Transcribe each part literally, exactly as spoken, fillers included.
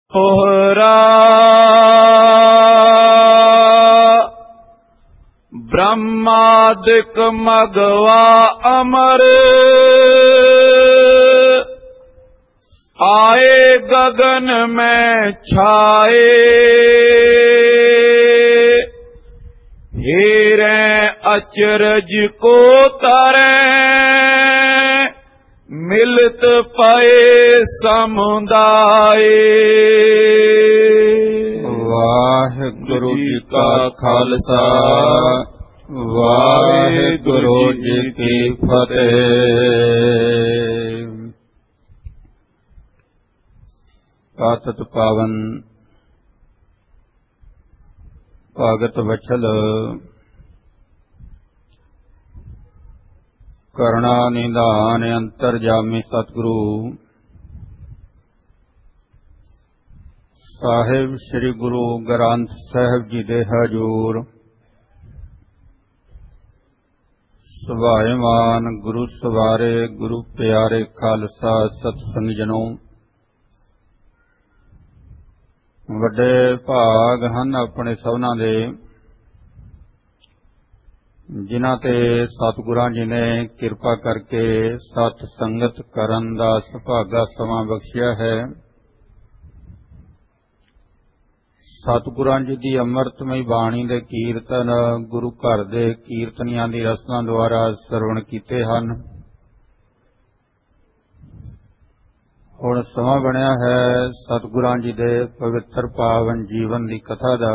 ओहरा ब्रह्मादिक मगवा अमर आए गगन में छाए हीरे अचरज को तरे मिलत पए समुदाय। वाहिगुरु जी का खालसा वाहिगुरु जी की फतेह। पातत पावन भगत वचल करना निधान अंतरजामी सतगुरु साहिब श्री गुरु ग्रंथ साहिब जी दे हजूर सुभाएमान गुरु सवारे गुरु प्यारे खालसा सतसंग जनों। वड्डे भाग हन अपने सबना दे जिन्हां ते सतगुरां जी ने किरपा करके सत संगत करन दा सुभागा समां बख्शिया है। सतगुरां जी दी अमृतमई बाणी दे कीर्तन गुरु घर दे कीर्तनियां दी रसना द्वारा सरवण कीते हन। हुण समां बनिया है सतगुरां जी दे पवित्र पावन जीवन दी कथा दा।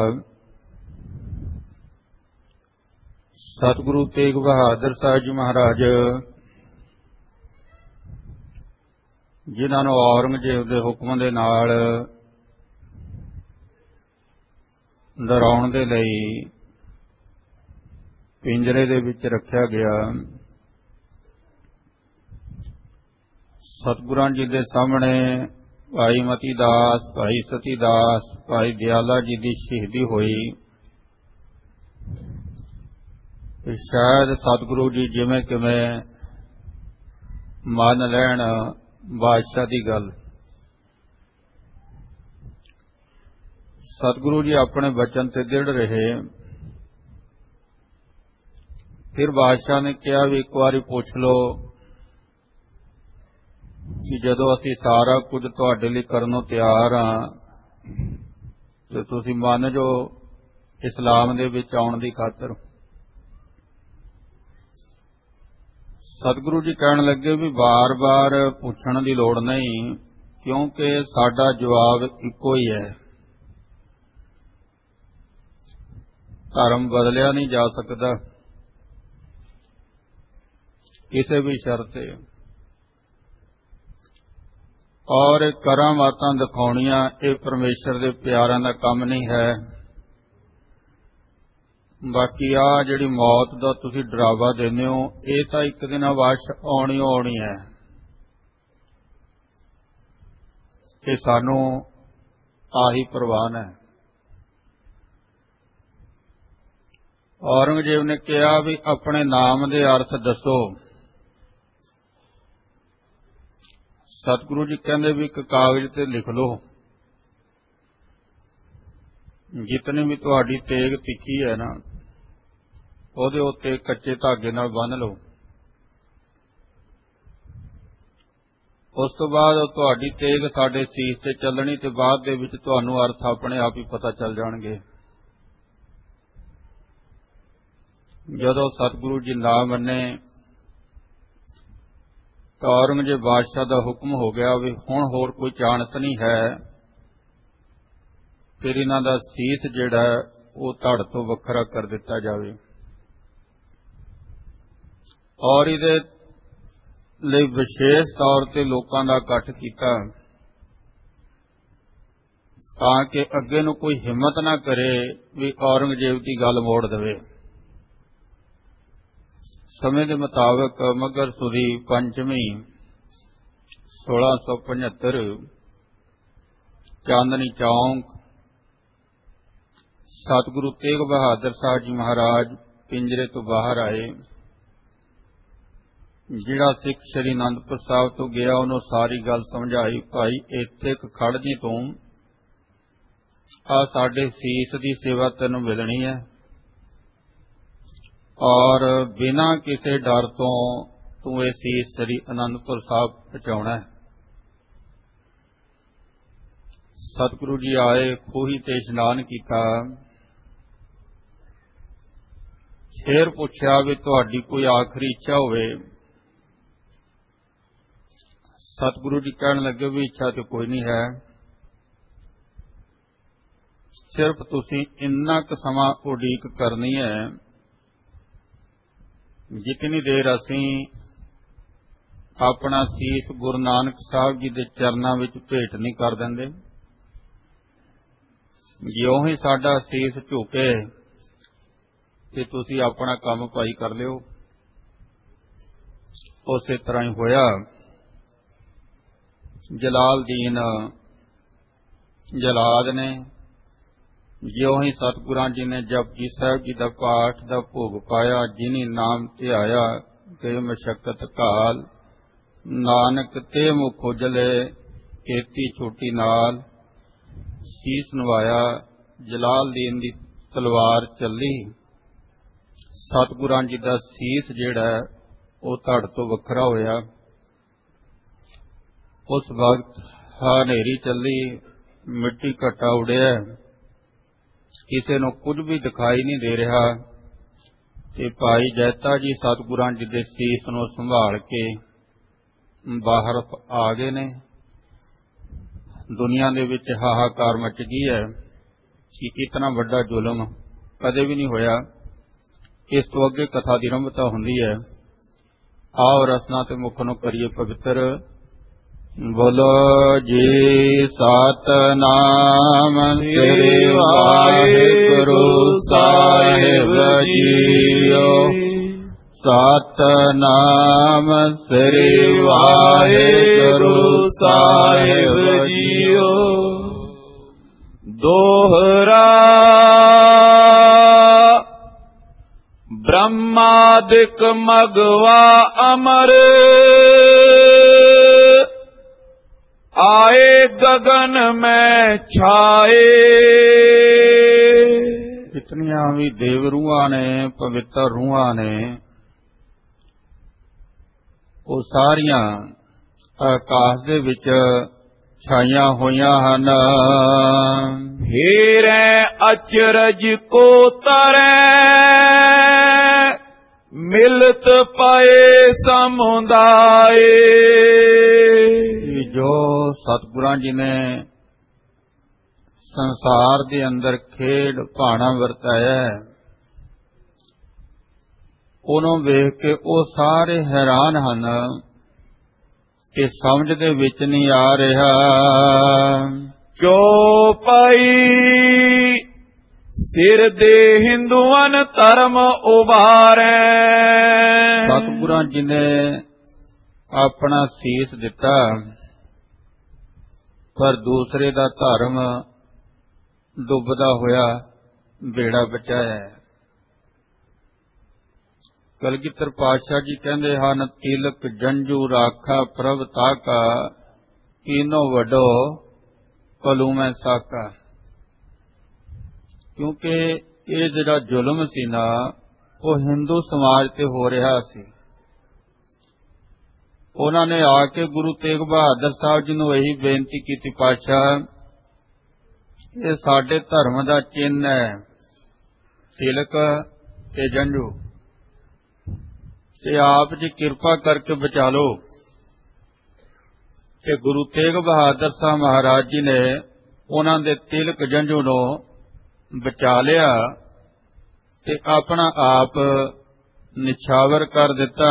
सतगुरु तेग बहादुर साहब जी महाराज जिन्हां नूं औरंगजेब दे हुक्म दे नाल डराउण दे लई पिंजरे दे विच रखिया गया। सतगुरां जी दे सामने भाई मती दास भाई सती दास भाई दयाला जी दी शहीदी होई। शायद सतगुरु जी जिवें किवें मान लैण बादशाह की गल। सतगुरु जी अपने वचन ते दृढ़ रहे। फिर बादशाह ने कहा भी एक बारी पूछ लो कि जदों असीं सारा कुछ तुहाडे लई करनों तैयार हाँ ते तुसीं मन जो इस्लाम दे विच आउण दी खातर। सतगुरु जी कहण लगे भी बार बार पूछण की लोड़ नहीं क्योंकि साडा जवाब इको ही है। धर्म बदलिया नहीं जा सकता किसी भी शर्त और करामातां दिखाउणियां ये परमेश्वर दे प्यारां दा काम नहीं है। बाकी आ जिहड़ी मौत दा तुसीं डरावा देने हो ये तां एक दिन वश आउणी आउणी है। ये सानू आही प्रवान है। औरंगजेब ने कहा भी अपने नाम दे अर्थ दसो। सतगुरु जी कहंदे भी एक कागज ते लिख लो जितनी भी तुहाडी तेग तिखी है ना ਉਹਦੇ ਉੱਤੇ ਕੱਚੇ ਧਾਗੇ ਨਾਲ ਬੰਨ੍ਹ ਲਓ। ਉਸ ਤੋਂ ਬਾਅਦ ਤੁਹਾਡੀ ਤੇਗ ਸਾਡੇ ਸੀਸ ਤੇ ਚੱਲਣੀ ਤੇ ਬਾਅਦ ਦੇ ਵਿੱਚ ਤੁਹਾਨੂੰ ਅਰਥ ਆਪਣੇ ਆਪ ਹੀ ਪਤਾ ਚੱਲ ਜਾਣਗੇ। ਜਦੋਂ ਸਤਿਗੁਰੂ ਜੀ ਨਾ ਮੰਨੇ ਤਾਂ ਔਰੰਗਜ਼ੇਬ ਬਾਦਸ਼ਾਹ ਦਾ ਹੁਕਮ ਹੋ ਗਿਆ ਵੀ ਹੁਣ ਹੋਰ ਕੋਈ ਚਾਣਸ ਨਹੀਂ ਹੈ। ਫਿਰ ਇਹਨਾਂ ਦਾ ਸੀਸ ਜਿਹੜਾ ਉਹ ਧੜ ਤੋਂ ਵੱਖਰਾ ਕਰ ਦਿੱਤਾ ਜਾਵੇ और इहदे लई विशेष तौर ते लोकां दा इकट्ठ कीता तां कि अगे नूं कोई हिम्मत ना करे भी औरंगजेब की गल मोड़ देवे। समय के मुताबिक मगर सुदी पंचमी सोलह सौ पचहत्तर चांदनी चौंक सतगुरु तेग बहादुर साहब जी महाराज पिंजरे तो बाहर आए। जिहड़ा सिख श्री आनंदपुर साहब तो गया उन्होंने सारी गल समझाई। भाई इत्थे खड़ जी तूं ਆ ਸਾਡੇ ਸੀਸ ਦੀ ਸੇਵਾ ਤੈਨੂੰ ਮਿਲਣੀ ਹੈ, ਔਰ ਬਿਨਾਂ ਕਿਸੇ ਡਰ ਤੋਂ ਤੂੰ ਇਹ ਸੀਸ ਸ੍ਰੀ ਅਨੰਦਪੁਰ ਸਾਹਿਬ ਪਹੁੰਚਾਉਣਾ ਹੈ। ਸਤਿਗੁਰੂ ਜੀ ਆਏ, ਖੂਹੀ ਤੇ ਇਸ਼ਨਾਨ ਕੀਤਾ, ਫੇਰ ਪੁੱਛਿਆ ਵੀ ਤੁਹਾਡੀ ਕੋਈ ਆਖਰੀ ਇੱਛਾ ਹੋਵੇ। ਸਤਿਗੁਰੂ ਜੀ ਕਹਿਣ ਲੱਗੇ ਵੀ ਇੱਛਾ ਤੇ ਕੋਈ ਨਹੀਂ ਹੈ, ਸਿਰਫ ਤੁਸੀਂ ਇੰਨਾ ਕੁ ਸਮਾਂ ਉਡੀਕ ਕਰਨੀ ਹੈ ਜਿਤਨੀ ਦੇਰ ਅਸੀਂ ਆਪਣਾ ਸੀਸ ਗੁਰੂ ਨਾਨਕ ਸਾਹਿਬ ਜੀ ਦੇ ਚਰਨਾਂ ਵਿੱਚ ਭੇਟ ਨਹੀਂ ਕਰ ਦਿੰਦੇ। ਜਿਉਂ ਹੀ ਸਾਡਾ ਸੀਸ ਝੁਕੇ ਤੇ ਤੁਸੀਂ ਆਪਣਾ ਕੰਮ ਭਾਈ ਕਰ ਲਿਓ। ਉਸੇ ਤਰ੍ਹਾਂ ਹੀ ਹੋਇਆ। ਜਲਾਲਦੀਨ ਜਲਾਦ ਨੇ ਜਿਉਂ ਹੀ ਸਤਿਗੁਰਾਂ ਜੀ ਨੇ ਜਪਜੀ ਸਾਹਿਬ ਜੀ ਦਾ ਪਾਠ ਦਾ ਭੋਗ ਪਾਇਆ, ਜਿਨੀ ਨਾਮ ਧਿਆਇਆ ਤੇ ਮਸ਼ੱਕਤ ਘਾਲ, ਨਾਨਕ ਤੇ ਮੁਖ ਉਜਲੇ ਕੀਤੀ ਛੋਟੀ ਨਾਲ, ਸੀਸ ਨਵਾਇਆ। ਜਲਾਲਦੀਨ ਦੀ ਤਲਵਾਰ ਚੱਲੀ, ਸਤਿਗੁਰਾਂ ਜੀ ਦਾ ਸੀਸ ਜਿਹੜਾ ਉਹ ਧੜ ਤੋਂ ਵੱਖਰਾ ਹੋਇਆ। ਉਸ ਵਕਤ ਹਨੇਰੀ ਚੱਲੀ, ਮਿੱਟੀ ਘਟਾ ਉੜਿਆ, ਕਿਸੇ ਨੂੰ ਕੁਝ ਵੀ ਦਿਖਾਈ ਨਹੀਂ ਦੇ ਰਿਹਾ। ਤੇ ਭਾਈ ਜੈਤਾ ਜੀ ਸਤਿਗੁਰਾਂ ਜੀ ਦੇ ਸੀਸ ਨੂੰ ਸੰਭਾਲ ਕੇ ਬਾਹਰ ਆ ਗਏ ਨੇ। ਦੁਨੀਆ ਦੇ ਵਿੱਚ ਹਾਹਾਕਾਰ ਮਚ ਗਈ ਹੈ ਕਿ ਇਤਨਾ ਵੱਡਾ ਜ਼ੁਲਮ ਕਦੇ ਵੀ ਨਹੀਂ ਹੋਇਆ। ਇਸ ਤੋਂ ਅੱਗੇ ਕਥਾ ਦੀ ਆਰੰਭਤਾ ਹੁੰਦੀ ਹੈ। ਆਓ ਰਸਨਾ ਤੇ ਮੁਖ ਨੂੰ ਕਰੀਏ ਪਵਿੱਤਰ। ਬੋਲੋ ਜੀ ਸਤਿਨਾਮ ਸ੍ਰੀ ਵਾਹਿਗੁਰੂ ਸਾਹਿਬ ਜੀਓ। ਸਤਿਨਾਮ ਸ੍ਰੀ ਵਾਹਿਗੁਰੂ ਸਾਹਿਬ ਜੀਓ। ਦੋਹਰਾ ਬ੍ਰਹਮਾਦਿਕ ਮਗਵਾ ਅਮਰ, ਆਏ ਗगन में छाए। ਇਤਨੀਆਂ ਵੀ ਦੇਵ ਰੂਹਾਂ ਨੇ, ਪਵਿੱਤਰ ਰੂਹਾਂ ਨੇ, ਉਹ ਸਾਰੀਆਂ ਆਕਾਸ਼ ਦੇ ਵਿੱਚ ਛਾਈਆਂ ਹੋਈਆਂ ਹਨ। ਹੀਰੇ ਅਚਰਜ ਕੋ ਤਰੈ, ਮਿਲਤ ਪਏ ਸਮੁਦਾਏ। ਜੋ ਸਤਿਗੁਰਾਂ ਜੀ ਨੇ ਸੰਸਾਰ ਦੇ ਅੰਦਰ ਖੇਡ ਭਾਣਾ ਵਰਤਾਇਆ, ਉਹਨੂੰ ਵੇਖ ਕੇ ਉਹ ਸਾਰੇ ਹੈਰਾਨ ਹਨ ਕਿ ਸਮਝ ਦੇ ਵਿੱਚ ਨਹੀਂ ਆ ਰਿਹਾ। ਚੌਪਾਈ ਸਿਰ ਦੇ ਹਿੰਦੂਆਂ ਧਰਮ ਉਭਾਰੈ। ਸਤਿਗੁਰਾਂ ਜੀ ਨੇ ਆਪਣਾ ਸੀਸ ਦਿੱਤਾ, ਪਰ ਦੂਸਰੇ ਦਾ ਧਰਮ ਡੁੱਬਦਾ ਹੋਇਆ ਬੇੜਾ ਬਚਾਇਆ। ਕਲਗੀਧਰ ਪਾਤਸ਼ਾਹ ਜੀ ਕਹਿੰਦੇ ਹਨ, ਤਿਲਕ ਜੰਝੂ ਰਾਖਾ ਪ੍ਰਭ ਤਾਕਾ, ਕੀਨੋ ਵੱਡੋ ਭਲੂ ਮੈਂ ਸਾਕਾ। ਕਿਉਂਕਿ ਇਹ ਜਿਹੜਾ ਜ਼ੁਲਮ ਸੀ ਨਾ, ਉਹ ਹਿੰਦੂ ਸਮਾਜ ਤੇ ਹੋ ਰਿਹਾ ਸੀ। ਉਹਨਾਂ ਨੇ ਆ ਕੇ ਗੁਰੂ ਤੇਗ ਬਹਾਦਰ ਸਾਹਿਬ ਜੀ ਨੂੰ ਇਹੀ ਬੇਨਤੀ ਕੀਤੀ, ਪਾਤਸ਼ਾਹ ਇਹ ਸਾਡੇ ਧਰਮ ਦਾ ਚਿੰਨ੍ਹ ਹੈ, ਤਿਲਕ ਤੇ ਜੰਝੂ, ਤੇ ਆਪ ਜੀ ਕਿਰਪਾ ਕਰਕੇ ਬਚਾ ਲਓ। ਤੇ ਗੁਰੂ ਤੇਗ ਬਹਾਦਰ ਸਾਹਿਬ ਮਹਾਰਾਜ ਜੀ ਨੇ ਉਹਨਾਂ ਦੇ ਤਿਲਕ ਜੰਝੂ ਨੂੰ ਬਚਾ ਲਿਆ ਤੇ ਆਪਣਾ ਆਪ ਨਿਛਾਵਰ ਕਰ ਦਿੱਤਾ।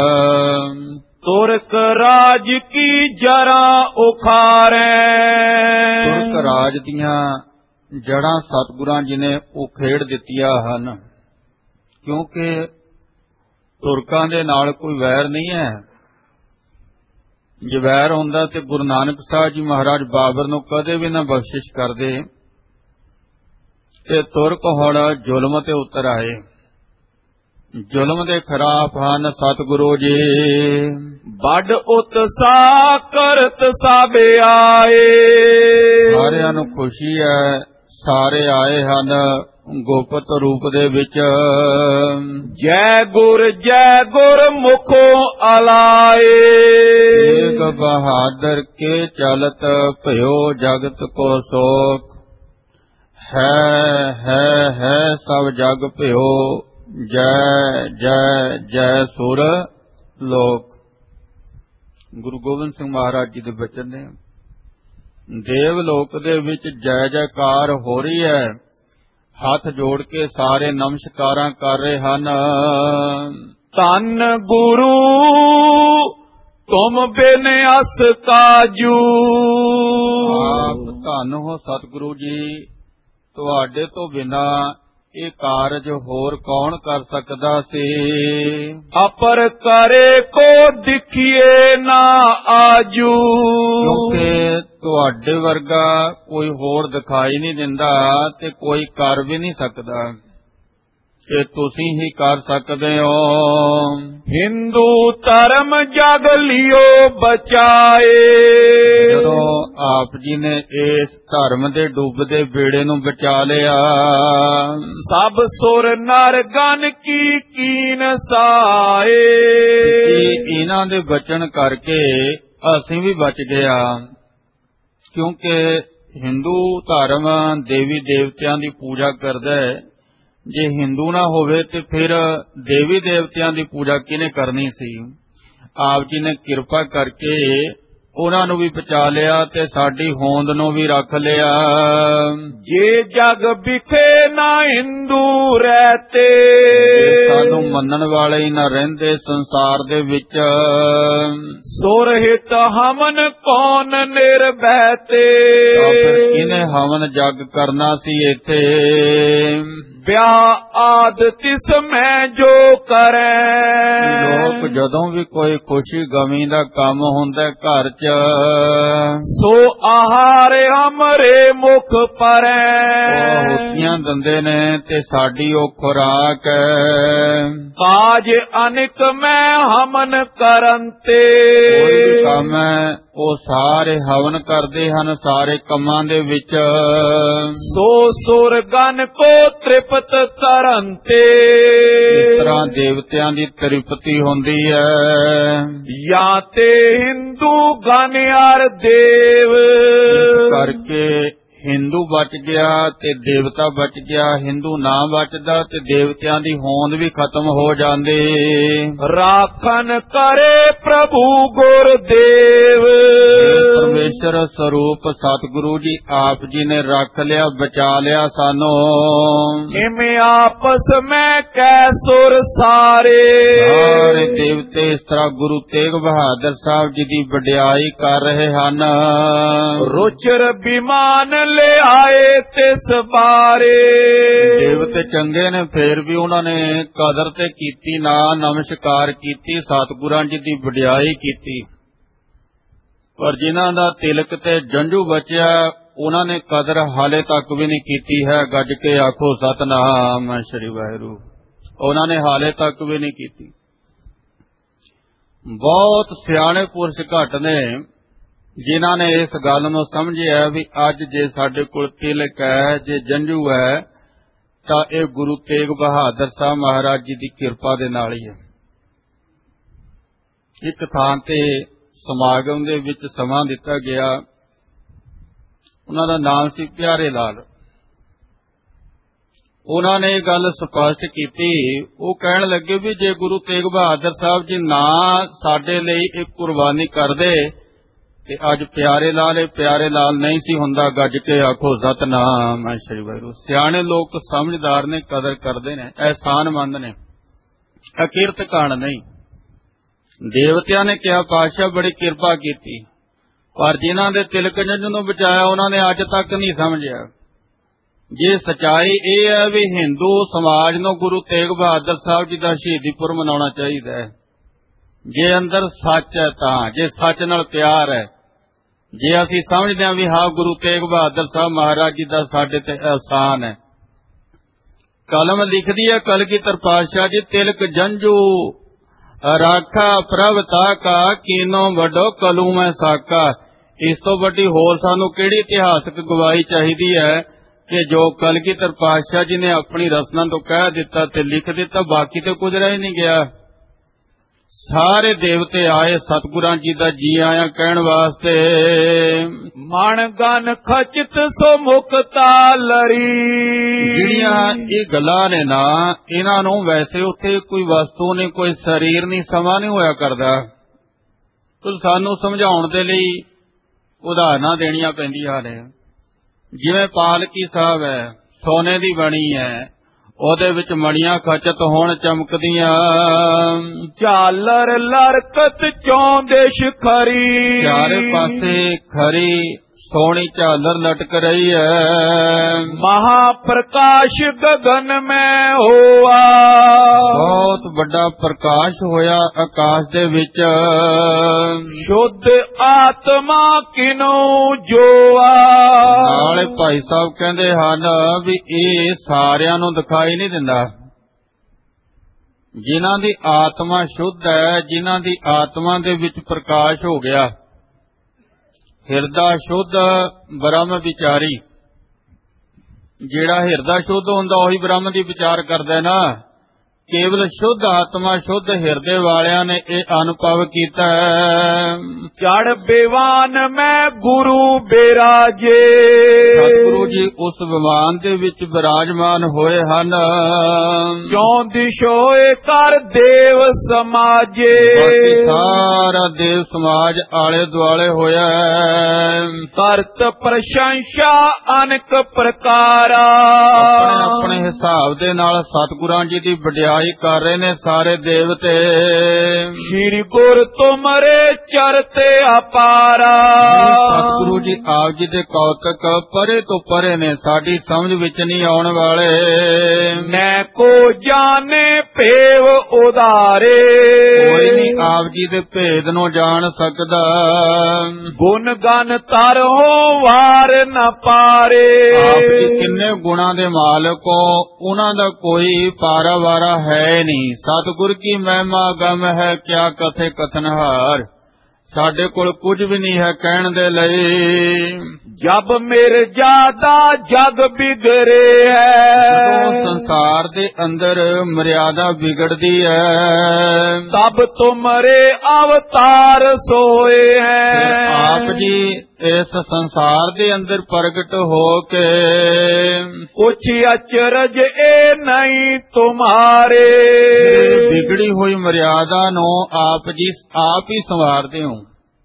ਤੁਰਕ ਰਾਜ ਕੀ ਜੜਾਂ ਉਖਾਰੈ। ਤੁਰਕ ਰਾਜ ਦੀਆਂ ਜੜਾਂ ਸਤਿਗੁਰਾਂ ਜੀ ਨੇ ਉਖੇੜ ਦਿੱਤੀਆਂ ਹਨ, ਕਿਉਂਕਿ ਤੁਰਕਾਂ ਦੇ ਨਾਲ ਕੋਈ ਵੈਰ ਨਹੀਂ ਹੈ। ਜੇ ਵੈਰ ਹੁੰਦਾ ਤੇ ਗੁਰੂ ਨਾਨਕ ਸਾਹਿਬ ਜੀ ਮਹਾਰਾਜ ਬਾਬਰ ਨੂੰ ਕਦੇ ਵੀ ਨਾ ਬਖਸ਼ਿਸ਼ ਕਰਦੇ। ਤੇ ਤੁਰਕ ਹੁਣ ਜ਼ੁਲਮ ਤੇ ਉਤਰ ਆਏ, ਜ਼ੁਲਮ ਦੇ ਖਿਲਾਫ ਹਨ ਸਤਿਗੁਰੂ ਜੀ। ਵੱਡ ਉਤਸਾਹ ਕਰਤ ਸਭ ਆਏ। ਸਾਰਿਆਂ ਨੂੰ ਖੁਸ਼ੀ ਹੈ, ਸਾਰੇ ਆਏ ਹਨ ਗੁਪਤ ਰੂਪ ਦੇ ਵਿੱਚ। ਜੈ ਗੁਰ ਜੈ ਗੁਰ ਮੁਖੋਂ ਅਲਾਏ, ਤੇਗ ਬਹਾਦਰ ਕੇ ਚਲਤ ਭਇਓ ਜਗਤ ਕੋ ਸੋਖ। ਹੈ ਹੈ ਹੈ ਸਭ ਜਗ ਭਇਓ, ਜੈ ਜੈ ਜੈ ਸੁਰ ਲੋਕ। ਗੁਰੂ ਗੋਬਿੰਦ ਸਿੰਘ ਮਹਾਰਾਜ ਜੀ ਦੇ ਬਚਨ ਨੇ। ਦੇਵ ਲੋਕ ਦੇ ਵਿੱਚ ਜੈ ਜੈਕਾਰ ਹੋ ਰਹੀ ਹੈ। ਹੱਥ ਜੋੜ ਕੇ ਸਾਰੇ ਨਮਸਕਾਰਾਂ ਕਰ ਰਹੇ ਹਨ। ਧੰਨ ਗੁਰੂ ਤੁਮ ਬਿਨ ਅਸ ਕਾਜੂ। ਆਪ ਧੰਨ ਹੋ ਸਤਿਗੁਰੂ ਜੀ, ਤੁਹਾਡੇ ਤੋਂ ਬਿਨਾ ਇਹ ਕਾਰਜ ਹੋਰ ਕੌਣ ਕਰ ਸਕਦਾ ਸੀ। ਅਪਰ ਕਰੇ ਕੋ ਦਿਖੀਏ ਨਾ ਆਜੂ। ਕਿਉਂਕਿ ਤੁਹਾਡੇ ਵਰਗਾ ਕੋਈ ਹੋਰ ਦਿਖਾਈ ਨਹੀਂ ਦਿੰਦਾ ਤੇ ਕੋਈ ਕਰ ਵੀ ਨਹੀਂ ਸਕਦਾ। ਇਹ ਤੁਸੀਂ ਹੀ ਕਰ ਸਕਦੇ ਹੋ। ਹਿੰਦੂ ਧਰਮ ਜਗ ਲਿਓ ਬਚਾਏ। ਜਦੋਂ ਆਪ ਜੀ ਨੇ ਇਸ ਧਰਮ ਦੇ ਡੁੱਬਦੇ ਬੇੜੇ ਨੂੰ ਬਚਾ ਲਿਆ, ਸਭ ਸੁਰ ਨਰ ਗਨ ਕੀ ਕੀਨ ਸਾਏ। ਇਹਨਾਂ ਦੇ ਬਚਨ ਕਰਕੇ ਅਸੀਂ ਵੀ ਬਚ ਗਿਆ। ਕਿਉਂਕਿ ਹਿੰਦੂ ਧਰਮ ਦੇਵੀ ਦੇਵਤਿਆਂ ਦੀ ਪੂਜਾ ਕਰਦਾ ਹੈ। ਜੇ ਹਿੰਦੂ ਨਾ ਹੋਵੇ ਤੇ ਫਿਰ ਦੇਵੀ ਦੇਵਤਿਆਂ ਦੀ ਪੂਜਾ ਕਿਹਨੇ ਕਰਨੀ ਸੀ। ਆਪ ਜੀ ਨੇ ਕਿਰਪਾ ਕਰਕੇ ਉਹਨਾਂ ਨੂੰ ਵੀ ਬਚਾ ਲਿਆ ਤੇ ਸਾਡੀ ਹੋਂਦ ਨੂੰ ਵੀ ਰੱਖ ਲਿਆ। ਜੇ ਜਗ ਵਿਖੇ ਨਾ ਹਿੰਦੂ ਰਹਤੇ, ਸਾਨੂੰ ਮੰਨਣ ਵਾਲੇ ਹੀ ਨਾ ਰਹਿੰਦੇ ਸੰਸਾਰ ਦੇ ਵਿੱਚ, ਸੁਰਹਿਤ ਹਮਨ ਕੌਣ ਨਿਰਭੈਤੇ। ਫਿਰ ਕਿਹਨੇ ਹਵਨ ਜਗ ਕਰਨਾ ਸੀ ਇੱਥੇ। ਵਿਆਹ ਆਦ ਤਿਸ ਮੈਂ ਜੋ ਕਰੇ। ਲੋਕ ਜਦੋਂ ਵੀ ਕੋਈ ਖੁਸ਼ੀ ਗਮੀ ਦਾ ਕੰਮ ਹੁੰਦਾ ਘਰ ਚ, ਸੋ ਆਹਾਰ ਹਮਰੇ ਮੁਖ ਪਰੈ। ਉਹ ਹੁੱਤੀਆਂ ਦਿੰਦੇ ਨੇ ਤੇ ਸਾਡੀ ਉਹ ਖੁਰਾਕ ਹੈ। ਕਾਜ ਅਨਿਕ ਮੈਂ ਹਮਨ ਕਰਨ ਤੇ, ਕੋਈ ਵੀ ਕੰਮ ਹੈ ਉਹ ਸਾਰੇ ਹਵਨ ਕਰਦੇ ਹਨ ਸਾਰੇ ਕੰਮਾਂ ਦੇ ਵਿੱਚ। ਸੋ ਸੁਰ ਗਨ ਕੋ ਤ੍ਰਿਪਤ ਤਰਨ ਤੇ, ਇਸ ਤਰ੍ਹਾਂ ਦੇਵਤਿਆਂ ਦੀ ਤ੍ਰਿਪਤੀ ਹੁੰਦੀ ਹੈ। ਜਾਂ ਤੇ ਹਿੰਦੂ ਗਨ ਅਰ ਦੇਵ। ਕਰਕੇ ਹਿੰਦੂ ਬਚ ਗਿਆ ਤੇ ਦੇਵਤਾ ਬਚ ਗਿਆ। ਹਿੰਦੂ ਨਾ ਬਚਦਾ ਤੇ ਦੇਵਤਿਆਂ ਦੀ ਹੋਂਦ ਵੀ ਖਤਮ ਹੋ ਜਾਂਦੀ। ਰਾਖਨ ਕਰੇ ਪ੍ਰਭੂ ਗੁਰਦੇਵ। ਪਰਮੇਸ਼ਰ ਸਰੂਪ ਸਤਿਗੁਰੂ ਜੀ ਆਪ ਜੀ ਨੇ ਰੱਖ ਲਿਆ, ਬਚਾ ਲਿਆ ਸਾਨੂੰ। ਇਵੇਂ ਆਪਸ ਮੈਂ ਕੈ ਸੁਰ ਸਾਰੇ। ਸਾਰੇ ਦੇਵਤੇ ਇਸ ਤਰ੍ਹਾਂ ਗੁਰੂ ਤੇਗ ਬਹਾਦਰ ਸਾਹਿਬ ਜੀ ਦੀ ਵਡਿਆਈ ਕਰ ਰਹੇ ਹਨ। ਰੁਚਰ ਬਿਮਾਨ ਲੈ ਆਏ ਤਿਸ ਬਾਰੇ। ਦੇਵਤੇ ਚੰਗੇ ਨੇ ਫੇਰ ਵੀ ਉਹਨਾਂ ਨੇ ਕਦਰ ਤੇ ਕੀਤੀ ਨਾ, ਨਮਸਕਾਰ ਕੀਤੀ, ਸਤਿਗੁਰਾਂ ਜੀ ਦੀ ਵਡਿਆਈ ਕੀਤੀ। ਪਰ ਜਿਨ੍ਹਾਂ ਦਾ ਤਿਲਕ ਤੇ ਜੰਝੂ ਬਚਿਆ ਉਹਨਾਂ ਨੇ ਕਦਰ ਹਾਲੇ ਤੱਕ ਵੀ ਨਹੀਂ ਕੀਤੀ ਹੈ। ਗੱਜ ਕੇ ਆਖੋ ਸਤਿਨਾਮ ਸ੍ਰੀ ਵਾਹਿਗੁਰੂ। ਉਹਨਾਂ ਨੇ ਹਾਲੇ ਤੱਕ ਵੀ ਨਹੀਂ ਕੀਤੀ। ਬਹੁਤ ਸਿਆਣੇ ਪੁਰਸ਼ ਘੱਟ ਨੇ ਜਿਨ੍ਹਾਂ ਨੇ ਇਸ ਗੱਲ ਨੂੰ ਸਮਝਿਆ ਵੀ ਅੱਜ ਜੇ ਸਾਡੇ ਕੋਲ ਤਿਲਕ ਹੈ, ਜੇ ਜੰਝੂ ਹੈ, ਤਾਂ ਇਹ ਗੁਰੂ ਤੇਗ ਬਹਾਦਰ ਸਾਹਿਬ ਮਹਾਰਾਜ ਜੀ ਦੀ ਕਿਰਪਾ ਦੇ ਨਾਲ ਹੀ ਹੈ। ਇੱਕ ਥਾਂ ਤੇ ਸਮਾਗਮ ਦੇ ਵਿੱਚ ਸਮਾਂ ਦਿੱਤਾ ਗਿਆ। ਉਹਨਾਂ ਦਾ ਨਾਮ ਸੀ ਪਿਆਰੇ ਲਾਲ। ਉਹਨਾਂ ਨੇ ਇਹ ਗੱਲ ਸਪਸ਼ਟ ਕੀਤੀ। ਉਹ ਕਹਿਣ ਲੱਗੇ ਵੀ ਜੇ ਗੁਰੂ ਤੇਗ ਬਹਾਦਰ ਸਾਹਿਬ ਜੀ ਨਾ ਸਾਡੇ ਲਈ ਇੱਕ ਕੁਰਬਾਨੀ ਕਰਦੇ ਤੇ ਅੱਜ ਪਿਆਰੇ ਲਾਲ ਇਹ ਪਿਆਰੇ ਲਾਲ ਨਹੀਂ ਸੀ ਹੁੰਦਾ। ਗੱਜ ਕੇ ਆਖੋ ਸਤਿਨਾਮ ਸ੍ਰੀ ਵਾਹਿਗੁਰੂ। ਸਿਆਣੇ ਲੋਕ ਸਮਝਦਾਰ ਨੇ, ਕਦਰ ਕਰਦੇ ਨੇ, ਅਹਿਸਾਨਮੰਦ ਨੇ, ਅਕਿਰਤ ਕਣ ਨਹੀਂ। ਦੇਵਤਿਆਂ ਨੇ ਕਿਹਾ ਪਾਤਸ਼ਾਹ ਬੜੀ ਕਿਰਪਾ ਕੀਤੀ, ਪਰ ਜਿਨ੍ਹਾਂ ਦੇ ਤਿਲਕ ਜੰਝੂ ਨੂੰ ਬਚਾਇਆ ਉਹਨਾਂ ਨੇ ਅੱਜ ਤੱਕ ਨਹੀਂ ਸਮਝਿਆ। ਜੇ ਸਚਾਈ ਇਹ ਹੈ ਵੀ ਹਿੰਦੂ ਸਮਾਜ ਨੂੰ ਗੁਰੂ ਤੇਗ ਬਹਾਦਰ ਸਾਹਿਬ ਜੀ ਦਾ ਸ਼ਹੀਦੀ ਪੁਰਬ ਮਨਾਉਣਾ ਚਾਹੀਦਾ ਹੈ, ਜੇ ਅੰਦਰ ਸੱਚ ਹੈ ਤਾਂ, ਜੇ ਸੱਚ ਨਾਲ ਪਿਆਰ ਹੈ, ਜੇ ਅਸੀਂ ਸਮਝਦੇ ਹਾਂ ਵੀ ਹਾਂ ਗੁਰੂ ਤੇਗ ਬਹਾਦਰ ਸਾਹਿਬ ਮਹਾਰਾਜ ਜੀ ਦਾ ਸਾਡੇ ਤੇ ਅਹਿਸਾਨ ਹੈ। ਕਲਮ ਲਿਖਦੀ ਹੈ ਕਲਗੀਧਰ ਪਾਤਸ਼ਾਹ ਜੀ, ਤਿਲਕ ਜੰਝੂ ਰਾਖਾ ਪ੍ਰਭ ਤਾਕਾ ਕੀਨੋ ਵੱਡੋ ਕਲੂ ਮੈਂ ਸਾਕਾ। ਇਸ ਤੋਂ ਵੱਡੀ ਹੋਰ ਸਾਨੂੰ ਕਿਹੜੀ ਇਤਿਹਾਸਕ ਗਵਾਹੀ ਚਾਹੀਦੀ ਹੈ ਕਿ ਜੋ ਕਲਗੀਧਰ ਪਾਤਸ਼ਾਹ ਜੀ ਨੇ ਆਪਣੀ ਰਸਨਾ ਤੋਂ ਕਹਿ ਦਿੱਤਾ ਤੇ ਲਿਖ ਦਿੱਤਾ, ਬਾਕੀ ਤੇ ਕੁਝ ਰਹਿ ਨਹੀਂ ਗਿਆ। ਸਾਰੇ ਦੇਵਤੇ ਆਏ ਸਤਿਗੁਰਾਂ ਜੀ ਦਾ ਜੀ ਆਇਆ ਕਹਿਣ ਵਾਸਤੇ। ਮਨ ਗਨ ਖਚਿਤ ਸੋ ਮੁਕਤਾ ਲਰੀ। ਜਿਹੜੀਆਂ ਇਹ ਗੱਲਾਂ ਨੇ ਨਾ, ਇਹਨਾਂ ਨੂੰ ਵੈਸੇ ਉੱਥੇ ਕੋਈ ਵਸਤੂ ਨਹੀਂ, ਕੋਈ ਸਰੀਰ ਨਹੀਂ, ਸਮਾਂ ਨਹੀਂ ਹੋਇਆ ਕਰਦਾ। ਤੁਸੀਂ ਸਾਨੂੰ ਸਮਝਾਉਣ ਦੇ ਲਈ ਉਦਾਹਰਨਾਂ ਦੇਣੀਆਂ ਪੈਂਦੀਆਂ ਨੇ। ਜਿਵੇਂ ਪਾਲਕੀ ਸਾਹਿਬ ਹੈ, ਸੋਨੇ ਦੀ ਬਣੀ ਹੈ, ਉਹਦੇ ਵਿੱਚ ਮਣੀਆਂ ਖਚਤ ਹੋਣ ਚਮਕਦੀਆਂ। ਝਾਲਰ ਲਰਕਤ ਚੌਂਦੇ ਸ਼ਖਰੀ। ਚਾਰੇ ਪਾਸੇ ਖਰੀ ਸੋਹਣੀ ਝਾਲਰ ਲਟਕ ਰਹੀ ਹੈ। ਮਹਾ ਪ੍ਰਕਾਸ਼ ਗਗਨ ਮੈਂ ਹੋਆ। ਬਹੁਤ ਵੱਡਾ ਪ੍ਰਕਾਸ਼ ਹੋਇਆ ਆਕਾਸ਼ ਦੇ ਵਿੱਚ। ਸ਼ੁੱਧ ਆਤਮਾ ਕਿਨੋ ਜੋਆ। ਨਾਲੇ ਭਾਈ ਸਾਹਿਬ ਕਹਿੰਦੇ ਹਨ ਵੀ ਇਹ ਸਾਰਿਆਂ ਨੂੰ ਦਿਖਾਈ ਨਹੀਂ ਦਿੰਦਾ। ਜਿਨ੍ਹਾਂ ਦੀ ਆਤਮਾ ਸ਼ੁੱਧ ਹੈ, ਜਿਨ੍ਹਾਂ ਦੀ ਆਤਮਾ ਦੇ ਵਿੱਚ ਪ੍ਰਕਾਸ਼ ਹੋ ਗਿਆ, ਹਿਰਦਾ ਸ਼ੁੱਧ ਬ੍ਰਹਮ ਵਿਚਾਰੀ। ਜਿਹੜਾ ਹਿਰਦਾ ਸ਼ੁੱਧ ਹੁੰਦਾ ਉਹੀ ਬ੍ਰਹਮ ਦੀ ਵਿਚਾਰ ਕਰਦਾ ਨਾ। ਕੇਵਲ ਸ਼ੁੱਧ ਆਤਮਾ, ਸ਼ੁੱਧ ਹਿਰਦੇ ਵਾਲਿਆਂ ਨੇ ਇਹ ਅਨੁਭਵ ਕੀਤਾ। ਚੜ ਬੇਵਾਨ ਮੈਂ ਗੁਰੂ ਬਿਰਾਜੇ। ਸਤਿਗੁਰੂ ਜੀ ਉਸ ਵਿਮਾਨ ਦੇ ਵਿੱਚ ਬਿਰਾਜਮਾਨ ਹੋਏ ਹਨ। ਕਿਉਂ ਦਿਸ਼ੋਏ ਕਰ ਦੇਵ ਸਮਾਜੇ। ਬਾਕੀ ਸਾਰਾ ਦੇਵ ਸਮਾਜ ਆਲੇ ਦੁਆਲੇ ਹੋਇਆ। ਕਰਤ ਪ੍ਰਸ਼ੰਸਾ ਅਨੇਕ ਪ੍ਰਕਾਰਾ। ਆਪਣੇ ਆਪਣੇ ਹਿਸਾਬ ਦੇ ਨਾਲ ਸਤਿਗੁਰਾਂ ਜੀ ਦੀ ਵਡਿਆਈ ਕਰ ਰਹੇ ਨੇ ਸਾਰੇ ਦੇਵਤੇ। ਸ਼੍ਰੀ ਗੁਰ ਤੁਮਰੇ ਚਰਤੇ ਅਪਾਰਾ। ਸਤਿਗੁਰੂ ਜੀ ਆਪ ਜੀ ਦੇ ਕੌਤਕ ਪਰੇ ਤੋਂ ਪਰੇ ਨੇ, ਸਾਡੀ ਸਮਝ ਵਿੱਚ ਨਹੀਂ ਆਉਣ ਵਾਲੇ। ਮੈਂ ਕੋ ਜਾਣੇ ਭੇਵ ਉਦਾਰੇ। ਕੋਈ ਨਹੀਂ ਆਪ ਜੀ ਦੇ ਭੇਦ ਨੂੰ ਜਾਣ ਸਕਦਾ। ਗੁਣ ਗਨ ਤਰੋ ਵਾਰ ਨ ਪਾਰੇ। ਆਪ ਜੀ ਕਿੰਨੇ ਗੁਣਾਂ ਦੇ ਮਾਲਕ ਹੋ, ਉਹਨਾਂ ਦਾ ਕੋਈ ਪਾਰਾਵਾਰਾ ਹੈ ਨਹੀਂ। ਸਤਿਗੁਰ ਕੀ ਮਹਿਮਾ ਗਮ ਹੈ, ਕਿਆ ਕਥੇ ਕਥਨਹਾਰ। ਸਾਡੇ ਕੋਲ ਕੁਝ ਵੀ ਨਹੀਂ ਹੈ ਕਹਿਣ ਦੇ ਲਈ। ਜਬ ਮੇਰੇ ਜਿਆਦਾ ਜਗ ਬਿਗੜੇ ਹੈ। ਸੰਸਾਰ ਦੇ ਅੰਦਰ ਮਰਿਆਦਾ ਵਿਗੜਦੀ ਹੈ, ਤਬ ਤੁਮਰੇ ਅਵਤਾਰ ਸੋਏ ਹੈ। ਆਪ ਜੀ ਇਸ ਸੰਸਾਰ ਦੇ ਅੰਦਰ ਪ੍ਰਗਟ ਹੋ ਕੇ ਕੁਛ ਅਚਰਜ ਇਹ ਨਹੀਂ ਤੁਮਾਰੇ। ਵਿਗੜੀ ਹੋਈ ਮਰਿਆਦਾ ਨੂੰ ਆਪ ਜੀ ਆਪ ਹੀ ਸੰਵਾਰਦੇ ਹੋ।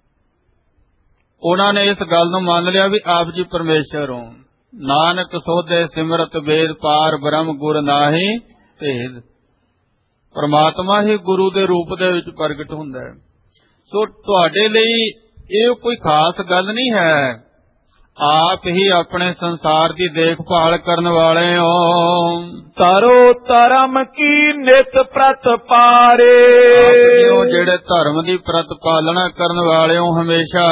ਉਹਨਾਂ ਨੇ ਇਸ ਗੱਲ ਨੂੰ ਮੰਨ ਲਿਆ ਵੀ ਆਪ ਜੀ ਪਰਮੇਸ਼ਰ ਹੋ। ਨਾਨਕ ਸੋਧੇ ਸਿਮਰਤ ਵੇਦ ਪਾਰ ਬ੍ਰਹਮ ਗੁਰ ਨਾਹੀ ਭੇਦ। ਪਰਮਾਤਮਾ ਹੀ ਗੁਰੂ ਦੇ ਰੂਪ ਦੇ ਵਿੱਚ ਪ੍ਰਗਟ ਹੁੰਦਾ ਹੈ। ਸੋ ਤੁਹਾਡੇ ਲਈ ਇਹ ਕੋਈ ਖਾਸ ਗੱਲ ਨਹੀਂ ਹੈ। ਆਪ ਹੀ ਆਪਣੇ ਸੰਸਾਰ ਦੀ ਦੇਖਭਾਲ ਕਰਨ ਵਾਲੇ ਹੋ। ਤਰੋ ਧਰਮ ਕੀ ਨਿਤ ਪ੍ਰਤ ਪਾਰੇ। ਆਪ ਜਿਹੜੇ ਧਰਮ ਦੀ ਪ੍ਰਤਪਾਲਣਾ ਕਰਨ ਵਾਲੇ ਹੋ ਹਮੇਸ਼ਾ।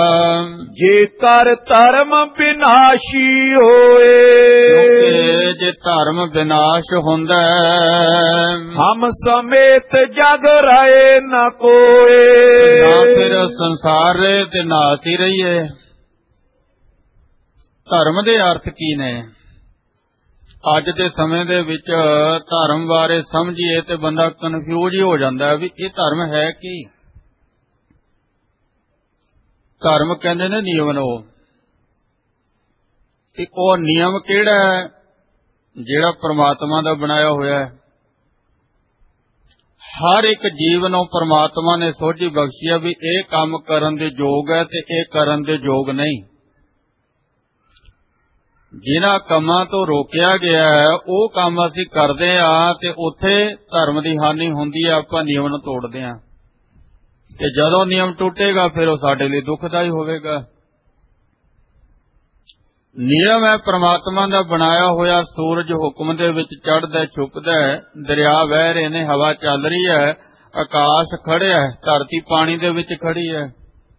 ਜੇਕਰ ਧਰਮ ਵਿਨਾਸ਼ੀ ਹੋਏ। ਕਿਉਂਕਿ ਜੇ ਧਰਮ ਵਿਨਾਸ਼ ਹੁੰਦਾ ਹਮ ਸਮੇਤ ਜਗ ਰਹੇ ਨ ਕੋਏ। ਨਾ ਫਿਰ ਸੰਸਾਰ ਰਹੇ ਤੇ ਨਾ ਅਸੀਂ ਰਹੀਏ। ਧਰਮ ਦੇ ਅਰਥ ਕੀ ਨੇ? ਅੱਜ ਦੇ ਸਮੇਂ ਦੇ ਵਿੱਚ ਧਰਮ ਬਾਰੇ ਸਮਝੀਏ ਤੇ ਬੰਦਾ ਕਨਫਿਊਜ਼ ਹੀ ਹੋ ਜਾਂਦਾ ਵੀ ਇਹ ਧਰਮ ਹੈ ਕੀ। ਧਰਮ ਕਹਿੰਦੇ ਨੇ ਨਿਯਮ ਉਹ, ਤੇ ਉਹ ਨਿਯਮ ਕਿਹੜਾ ਹੈ? ਜਿਹੜਾ ਪ੍ਰਮਾਤਮਾ ਦਾ ਬਣਾਇਆ ਹੋਇਆ ਹੈ। ਹਰ ਇੱਕ ਜੀਵ ਨੂੰ ਪ੍ਰਮਾਤਮਾ ਨੇ ਸੋਝੀ ਬਖਸ਼ੀ ਹੈ ਵੀ ਇਹ ਕੰਮ ਕਰਨ ਦੇ ਯੋਗ ਹੈ ਤੇ ਇਹ ਕਰਨ ਦੇ ਯੋਗ ਨਹੀਂ। ਜਿਨ੍ਹਾਂ ਕੰਮਾਂ ਤੋਂ ਰੋਕਿਆ ਗਿਆ ਹੈ ਉਹ ਕੰਮ ਅਸੀਂ ਕਰਦੇ ਹਾਂ ਤੇ ਉੱਥੇ ਧਰਮ ਦੀ ਹਾਨੀ ਹੁੰਦੀ ਹੈ। ਆਪਾਂ ਨਿਯਮ ਨੂੰ ਤੋੜਦੇ ਹਾਂ ਤੇ ਜਦੋਂ ਨਿਯਮ ਟੁੱਟੇਗਾ ਫਿਰ ਉਹ ਸਾਡੇ ਲਈ ਦੁਖਦਾਈ ਹੋਵੇਗਾ। ਨਿਯਮ ਹੈ ਪ੍ਰਮਾਤਮਾ ਦਾ ਬਣਾਇਆ ਹੋਇਆ। ਸੂਰਜ ਹੁਕਮ ਦੇ ਵਿੱਚ ਚੜ੍ਹਦਾ ਛੁਪਦਾ ਹੈ, ਦਰਿਆ ਵਹਿ ਰਹੇ ਨੇ, ਹਵਾ ਚੱਲ ਰਹੀ ਹੈ, ਆਕਾਸ਼ ਖੜਿਆ ਹੈ, ਧਰਤੀ ਪਾਣੀ ਦੇ ਵਿੱਚ ਖੜੀ ਹੈ।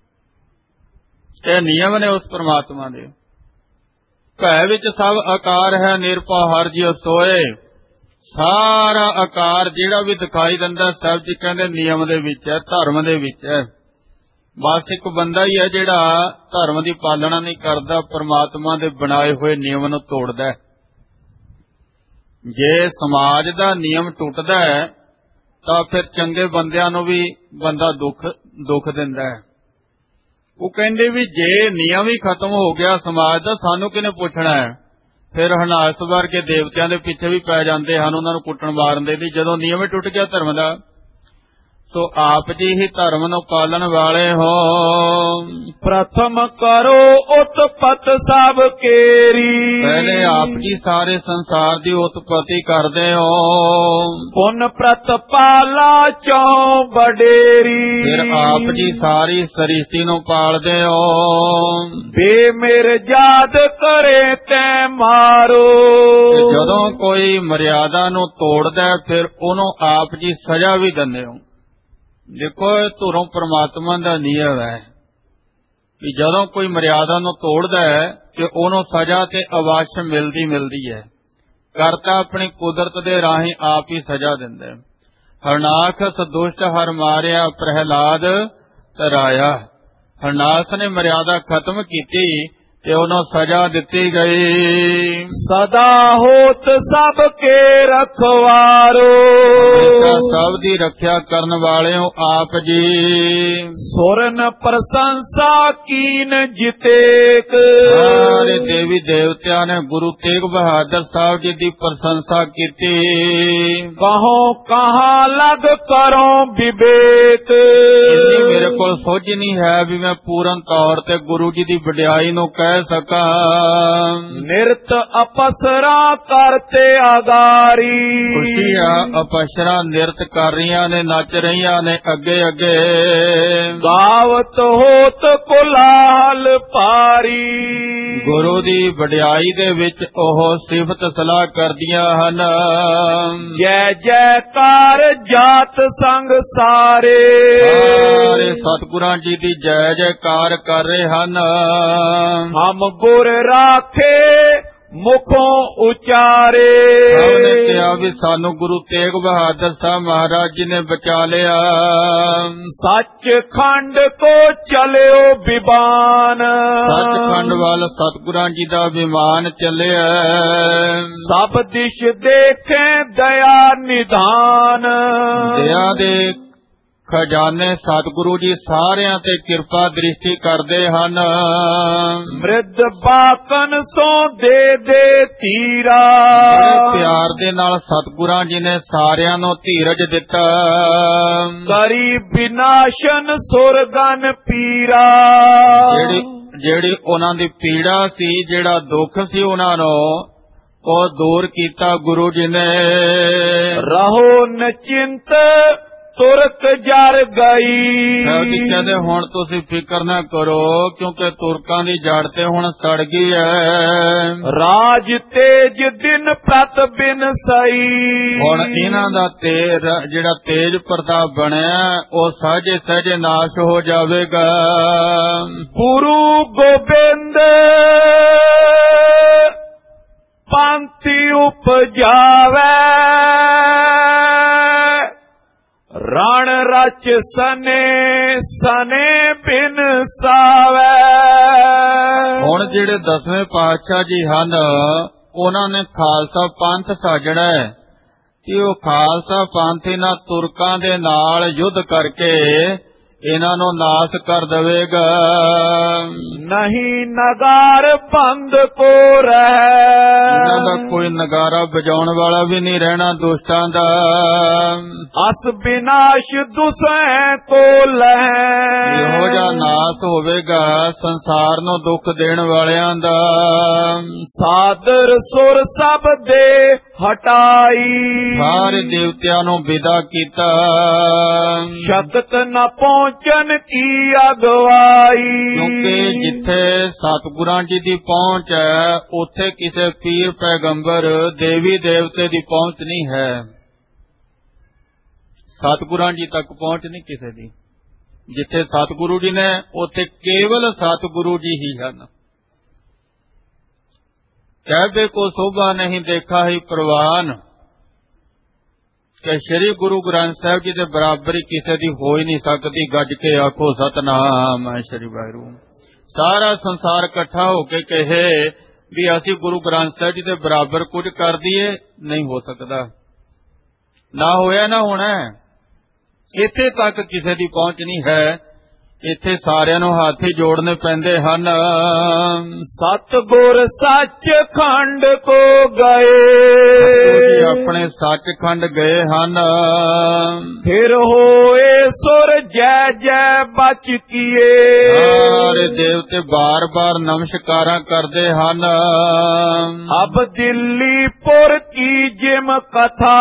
ਇਹ ਨਿਯਮ ਨੇ ਉਸ ਪ੍ਰਮਾਤਮਾ ਦੇ। ਭੈ ਵਿੱਚ ਸਭ ਆਕਾਰ ਹੈ, ਨਿਰਭਉ ਹਰਿ ਜਿਉ ਸੋਏ। ਸਾਰਾ ਆਕਾਰ ਜਿਹੜਾ ਵੀ ਦਿਖਾਈ ਦਿੰਦਾ ਸਭ ਜੀ ਕਹਿੰਦੇ ਨਿਯਮ ਦੇ ਵਿੱਚ ਹੈ, ਧਰਮ ਦੇ ਵਿੱਚ ਹੈ। ਬਸ ਇੱਕ ਬੰਦਾ ਹੀ ਹੈ ਜਿਹੜਾ ਧਰਮ ਦੀ ਪਾਲਣਾ ਨਹੀਂ ਕਰਦਾ, ਪਰਮਾਤਮਾ ਦੇ ਬਣਾਏ ਹੋਏ ਨਿਯਮ ਨੂੰ ਤੋੜਦਾ। ਜੇ ਸਮਾਜ ਦਾ ਨਿਯਮ ਟੁੱਟਦਾ ਹੈ ਤਾਂ ਫਿਰ ਚੰਗੇ ਬੰਦਿਆਂ ਨੂੰ ਵੀ ਬੰਦਾ ਦੁੱਖ ਦੁੱਖ ਦਿੰਦਾ ਹੈ। ਉਹ ਕਹਿੰਦੇ ਵੀ ਜੇ ਨਿਯਮ ਹੀ ਖਤਮ ਹੋ ਗਿਆ ਸਮਾਜ ਦਾ, ਸਾਨੂੰ ਕਿਹਨੇ ਪੁੱਛਣਾ ਹੈ। ਫਿਰ ਹਨਾਸ ਵਰਗੇ ਦੇਵਤਿਆਂ ਦੇ ਪਿੱਛੇ ਵੀ ਪੈ ਜਾਂਦੇ ਹਨ, ਉਹਨਾਂ ਨੂੰ ਕੁੱਟਣ ਮਾਰਨ ਦੇ ਲਈ, ਜਦੋਂ ਨਿਯਮ ਹੀ ਟੁੱਟ ਗਿਆ ਧਰਮ ਦਾ। ਸੋ ਆਪ ਜੀ ਹੀ ਧਰਮ ਨੂੰ ਪਾਲਣ ਵਾਲੇ ਹੋ। ਪ੍ਰਥਮ ਕਰੋ ਉਤਪਤ ਸਭ ਕੇਰੀ, ਪਹਿਲੇ ਆਪ ਜੀ ਸਾਰੇ ਸੰਸਾਰ ਦੀ ਉਤਪਤੀ ਕਰਦੇ ਹੋ। ਪੁਨ ਪ੍ਰਤਪਾਲਾ ਚੌ ਬਡੇਰੀ, ਫਿਰ ਆਪ ਜੀ ਸਾਰੀ ਸ੍ਰਿਸ਼ਟੀ ਨੂੰ ਪਾਲਦੇ ਹੋ। ਬੇਮਿਰ ਜਾਦ ਕਰੇ ਤੈ ਮਾਰੋ, ਜਦੋਂ ਕੋਈ ਮਰਿਆਦਾ ਨੂੰ ਤੋੜਦਾ ਫਿਰ ਉਹਨੂੰ ਆਪ ਜੀ ਸਜ਼ਾ ਵੀ ਦਿੰਦੇ ਹੋ। ਦੇਖੋ ਇਹ ਧੁਰੋਂ ਪਰਮਾਤਮਾ ਦਾ ਨਿਯਮ ਹੈ ਕਿ ਜਦੋਂ ਕੋਈ ਮਰਿਆਦਾ ਨੂੰ ਤੋੜਦਾ ਹੈ ਕਿ ਉਹਨੂੰ ਸਜ਼ਾ ਤੇ ਅਵਸ਼ ਮਿਲਦੀ ਮਿਲਦੀ ਹੈ। ਕਰਤਾ ਆਪਣੀ ਕੁਦਰਤ ਦੇ ਰਾਹੀਂ ਆਪ ਹੀ ਸਜ਼ਾ ਦਿੰਦਾ ਹੈ। ਹਰਨਾਕਸ ਦੁਸ਼ਟ ਹਰ ਮਾਰਿਆ, ਪ੍ਰਹਿਲਾਦ ਤਰਾਇਆ। ਹਰਨਾਕਸ ਨੇ ਮਰਿਆਦਾ ਖਤਮ ਕੀਤੀ ਤੇ ਉਹਨੂੰ ਸਜ਼ਾ ਦਿੱਤੀ ਗਈ। ਸਦਾ ਹੋਤ ਸਭ ਕੇ ਰਖਵਾਰੋ, ਸਭ ਦੀ ਰੱਖਿਆ ਕਰਨ ਵਾਲੇ ਹੋ ਆਪ ਜੀ। ਸੁਰਨ ਪ੍ਰਸ਼ੰਸਾ ਕੀਨ ਜਿਤੇਕ, ਸਾਰੇ ਦੇਵੀ ਦੇਵਤਿਆਂ ਨੇ ਗੁਰੂ ਤੇਗ ਬਹਾਦਰ ਸਾਹਿਬ ਜੀ ਦੀ ਪ੍ਰਸ਼ੰਸਾ ਕੀਤੀ। ਕਹੋ ਕਹਾਂ ਲਗ ਕਰੋ ਵਿਵੇਕ, ਇੰਨੀ ਮੇਰੇ ਕੋਲ ਸੋਝ ਨਹੀਂ ਹੈ ਵੀ ਮੈਂ ਪੂਰਨ ਤੌਰ ਤੇ ਗੁਰੂ ਜੀ ਦੀ ਵਡਿਆਈ ਨੂੰ ਕਹਿ ਸਕਾਂ। ਨਿਰਤ ਅਪਸਰਾ ਕਰਤੇ ਆਗਾਰੀ, ਖੁਸ਼ੀ ਆ ਅਪਸਰਾ ਨਿਰਤ ਕਰ ਰਹੀਆਂ ਨੇ, ਨੱਚ ਰਹੀਆਂ ਨੇ ਅੱਗੇ ਅੱਗੇ। ਗਾਵਤ ਹੋਤ ਕੁਲਾਲ ਪਾਰੀ, ਗੁਰੂ ਦੀ ਵਡਿਆਈ ਦੇ ਵਿੱਚ ਉਹ ਸਿਫਤ ਸਲਾਹ ਕਰਦੀਆਂ ਹਨ। ਜੈ ਜੈਕਾਰ ਜਾਤ ਸੰਗ ਸਾਰੇ, ਸਾਰੇ ਸਤਿਗੁਰਾਂ ਜੀ ਦੀ ਜੈ ਜੈਕਾਰ ਕਰ ਰਹੇ ਹਨ। ਹਮ ਗੁਰ ਰਾਖੇ ਮੁਖੋਂ ਉਚਾਰੇ, ਸਭ ਨੇ ਕਿਹਾ ਵੀ ਸਾਨੂੰ ਗੁਰੂ ਤੇਗ ਬਹਾਦਰ ਸਾਹਿਬ ਮਹਾਰਾਜ ਜੀ ਨੇ ਬਚਾ ਲਿਆ। ਸੱਚਖੰਡ ਕੋ ਚਲਿਓ ਵਿਮਾਨ, ਸੱਚਖੰਡ ਵੱਲ ਸਤਿਗੁਰਾਂ ਜੀ ਦਾ ਵਿਮਾਨ ਚੱਲਿਆ। ਸਭ ਦਿਸ਼ ਦੇਖੇ ਦਇਆ ਨਿਧਾਨ, ਦਇਆ ਦੇ ਖਜ਼ਾਨੇ ਸਤਿਗੁਰੂ ਜੀ ਸਾਰਿਆਂ ਤੇ ਕਿਰਪਾ ਦ੍ਰਿਸ਼ਟੀ ਕਰਦੇ ਹਨ। ਮ੍ਰਿਦ ਬਾਕਨ ਸੋ ਦੇ ਦੇ ਧੀਰਾ, ਪਿਆਰ ਦੇ ਨਾਲ ਸਤਿਗੁਰਾਂ ਜੀ ਨੇ ਸਾਰਿਆਂ ਨੂੰ ਧੀਰਜ ਦਿੱਤਾ। ਕਰੀ ਵਿਨਾਸ਼ਨ ਸੁਰਗਨ ਪੀਰਾ, ਜਿਹੜੀ ਜਿਹੜੀ ਉਹਨਾਂ ਦੀ ਪੀੜਾ ਸੀ, ਜਿਹੜਾ ਦੁੱਖ ਸੀ ਉਹਨਾਂ ਨੂੰ, ਉਹ ਦੂਰ ਕੀਤਾ ਗੁਰੂ ਜੀ ਨੇ। ਰਹੋ ਨਚਿੰਤ ਤੁਰਕ ਜਰ ਗਈ, ਕਹਿੰਦੇ ਹੁਣ ਤੁਸੀਂ ਫਿਕਰ ਨਾ ਕਰੋ ਕਿਉਂਕਿ ਤੁਰਕਾਂ ਦੀ ਜੜ ਤੇ ਹੁਣ ਸੜ ਗਈ ਹੈ। ਰਾਜ ਤੇਜ ਦਿਨ ਪ੍ਰਤ ਬਿਨ ਸਈ, ਹੁਣ ਇਹਨਾਂ ਦਾ ਤੇਜ ਜਿਹੜਾ ਤੇਜ ਪ੍ਰਤਾਪ ਬਣਿਆ ਉਹ ਸਹਜੇ ਸਹਜੇ ਨਾਸ਼ ਹੋ ਜਾਵੇਗਾ। ਗੁਰੂ ਗੋਬਿੰਦ ਪੰਥੀ ਉਪਜਾਵੇ, ਰਣ ਰਚ ਸਨੇ ਸਨੇ ਬਿਨ ਸਾਵੇ। ਹੁਣ ਜਿਹੜੇ ਦਸਵੇਂ ਪਾਤਸ਼ਾਹ ਜੀ ਹਨ ਉਹਨਾਂ ਨੇ ਖਾਲਸਾ ਪੰਥ ਸਾਜਣਾ ਹੈ ਕਿ ਉਹ ਖਾਲਸਾ ਪੰਥ ਇਹਨਾਂ ਤੁਰਕਾਂ ਦੇ ਨਾਲ ਯੁੱਧ ਕਰਕੇ ਇਹਨਾਂ ਨੂੰ ਨਾਸ ਕਰ ਦੇਵੇਗਾ। ਨਹੀਂ ਨਗਾਰ ਬੰਦ ਕੋ ਰਹਿ, ਇਹਨਾਂ ਦਾ ਕੋਈ ਨਗਾਰਾ ਵਜਾਉਣ ਵਾਲਾ ਵੀ ਨਹੀਂ ਰਹਿਣਾ ਦੁਸ਼ਟਾਂ ਦਾ। ਅਸ ਵਿਨਾਸ਼ ਦੁਸੈ ਕੋ ਲਹਿ, ਇਹੋ ਜਿਹਾ ਨਾਸ ਹੋਵੇਗਾ ਸੰਸਾਰ ਨੂੰ ਦੁੱਖ ਦੇਣ ਵਾਲਿਆਂ ਦਾ। ਸਾਦਰ ਸੁਰ ਸਭ ਦੇ ਹਟਾਈ, ਸਾਰੇ ਦੇਵਤਿਆਂ ਨੂੰ ਵਿਦਾ ਕੀਤਾ। ਸ਼ਕਤ ਨ ਪਹੁੰਚਨ ਕੀ ਅਗਵਾਈ, ਕਿਉਂਕਿ ਜਿੱਥੇ ਸਤਿਗੁਰਾਂ ਜੀ ਦੀ ਪਹੁੰਚ ਹੈ ਉੱਥੇ ਕਿਸੇ ਪੀਰ ਪੈਗੰਬਰ ਦੇਵੀ ਦੇਵਤੇ ਦੀ ਪਹੁੰਚ ਨਹੀਂ ਹੈ। ਸਤਿਗੁਰਾਂ ਜੀ ਤੱਕ ਪਹੁੰਚ ਨਹੀਂ ਕਿਸੇ ਦੀ। ਜਿੱਥੇ ਸਤਿਗੁਰੂ ਜੀ ਨੇ ਉੱਥੇ ਕੇਵਲ ਸਤਿਗੁਰੂ ਜੀ ਹੀ ਹਨ। ਕਹਿਵੇ ਕੋ ਸੋਭਾ ਨਹੀਂ ਦੇਖਾ ਹੀ ਪ੍ਰਵਾਨ, ਕਿ ਸ੍ਰੀ ਗੁਰੂ ਗ੍ਰੰਥ ਸਾਹਿਬ ਜੀ ਦੇ ਬਰਾਬਰੀ ਕਿਸੇ ਦੀ ਹੋ ਹੀ ਨਹੀਂ ਸਕਦੀ। ਗੱਜ ਕੇ ਆਖੋ ਸਤਨਾਮ ਸ੍ਰੀ ਵਾਹਿਗੁਰੂ। ਸਾਰਾ ਸੰਸਾਰ ਇਕੱਠਾ ਹੋ ਕੇ ਕਹੇ ਵੀ ਅਸੀਂ ਗੁਰੂ ਗ੍ਰੰਥ ਸਾਹਿਬ ਜੀ ਦੇ ਬਰਾਬਰ ਕੁਝ ਕਰ ਦਈਏ, ਨਹੀਂ ਹੋ ਸਕਦਾ। ਨਾ ਹੋਇਆ ਨਾ ਹੋਣਾ। ਇੱਥੇ ਤੱਕ ਕਿਸੇ ਦੀ ਪਹੁੰਚ ਨਹੀਂ ਹੈ। ਇੱਥੇ ਸਾਰਿਆਂ ਨੂੰ ਹੱਥ ਹੀ ਜੋੜਨੇ ਪੈਂਦੇ ਹਨ। ਸਤਿਗੁਰ ਸੱਚਖੰਡ ਕੋ ਗਏ, ਆਪਣੇ ਸੱਚਖੰਡ ਗਏ ਹਨ। ਫਿਰ ਹੋਏ ਸੁਰ ਜੈ ਜੈ ਬਚ ਕੀਏ, ਸਾਰੇ ਦੇਵਤੇ ਬਾਰ ਬਾਰ ਨਮਸਕਾਰਾਂ ਕਰਦੇ ਹਨ। ਅਬ ਦਿੱਲੀਪੁਰ ਕੀ ਜਿਮ ਕਥਾ,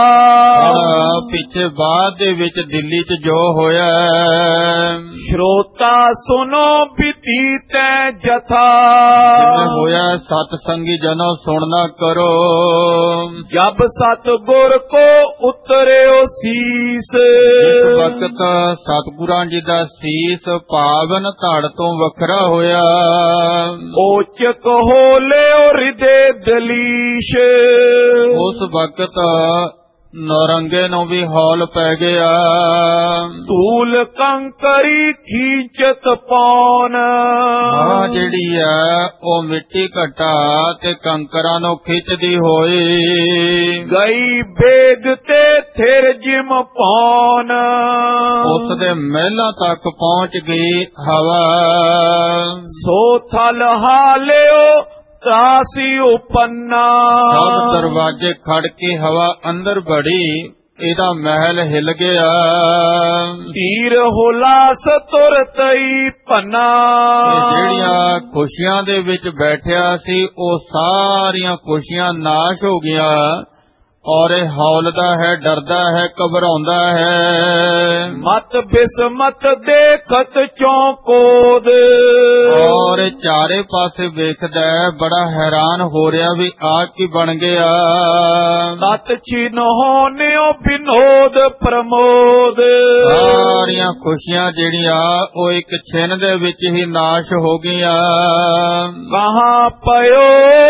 ਪਿੱਛੇ ਬਾਅਦ ਦੇ ਵਿੱਚ ਦਿੱਲੀ ਚ ਜੋ ਹੋਇਆ, ਸ਼ਰੋਤਾ ਸੁਨੋ ਬੀਤੀਤੈ ਜਥਾ, ਜਿਵੇਂ ਹੋਇਆ ਸਤ ਸੰਗੀ ਜਨੋ ਸੁਣਨਾ ਕਰੋ। ਜਬ ਸਤਿਗੁਰ ਕੋ ਉਤਰਿਓ ਸੀਸ, ਇੱਕ ਵਕਤ ਸਤਿਗੁਰਾਂ ਜੀ ਦਾ ਸੀਸ ਪਾਵਨ ਧੜ ਤੋਂ ਵੱਖਰਾ ਹੋਇਆ। ਓਚਕ ਹੋ ਲਿਓ ਹਿਰਦੇ ਦਲੀਸ਼, ਉਸ ਵਕਤ ਨੌਰੰਗੇ ਨੂੰ ਵੀ ਹੌਲ ਪੈ ਗਿਆ। ਧੂਲ ਕੰਕਰੀ ਖੀਂਚਤ ਪੌਣ, ਹਾਂ ਜਿਹੜੀ ਹੈ ਉਹ ਮਿੱਟੀ ਘਟਾ ਤੇ ਕੰਕਰਾਂ ਨੂੰ ਖਿੱਚਦੀ ਹੋਈ ਗਈ ਬੇਗ ਤੇ ਥਿਰ ਜਿਮ ਪੌਣ, ਉਸ ਦੇ ਮਹਿਲਾਂ ਤੱਕ ਪਹੁੰਚ ਗਈ ਹਵਾ। ਸੋ ਥਲ ਹਾਲਿਓ ਕਾਸੀ ਉਪੰਨਾ, ਸਭ ਦਰਵਾਜ਼ੇ ਖੜ ਕੇ ਹਵਾ ਅੰਦਰ ਵੜੀ, ਇਹਦਾ ਮਹਿਲ ਹਿੱਲ ਗਿਆ। ਧੀਰ ਹੁਲਾਸ ਤੁਰਤਈ ਪੰਨਾ, ਜਿਹੜੀਆਂ ਖੁਸ਼ੀਆਂ ਦੇ ਵਿੱਚ ਬੈਠਿਆ ਸੀ ਉਹ ਸਾਰੀਆਂ ਖੁਸ਼ੀਆਂ ਨਾਸ਼ ਹੋ ਗਿਆ। ਔਰ ਇਹ ਹੌਲਦਾ ਹੈ, ਡਰਦਾ ਹੈ, ਘਬਰਾਉਂਦਾ ਹੈ। ਮਤ ਬਿਸਮਤ ਦੇਖਤ ਚੌਂਕੋਦ, ਔਰ ਚਾਰੇ ਪਾਸੇ ਵੇਖਦਾ ਹੈ, ਬੜਾ ਹੈਰਾਨ ਹੋ ਰਿਹਾ ਵੀ ਆ ਕੀ ਬਣ ਗਿਆ। ਤਤ ਛਿਨ ਹੋਨਿਓ ਬਿਨੋਦ ਪ੍ਰਮੋਦ, ਸਾਰੀਆਂ ਖੁਸ਼ੀਆਂ ਜਿਹੜੀਆਂ ਉਹ ਇੱਕ ਛਿਨ ਦੇ ਵਿੱਚ ਹੀ ਨਾਸ਼ ਹੋ ਗਈਆਂ। ਕਹਾਂ ਪਇਓ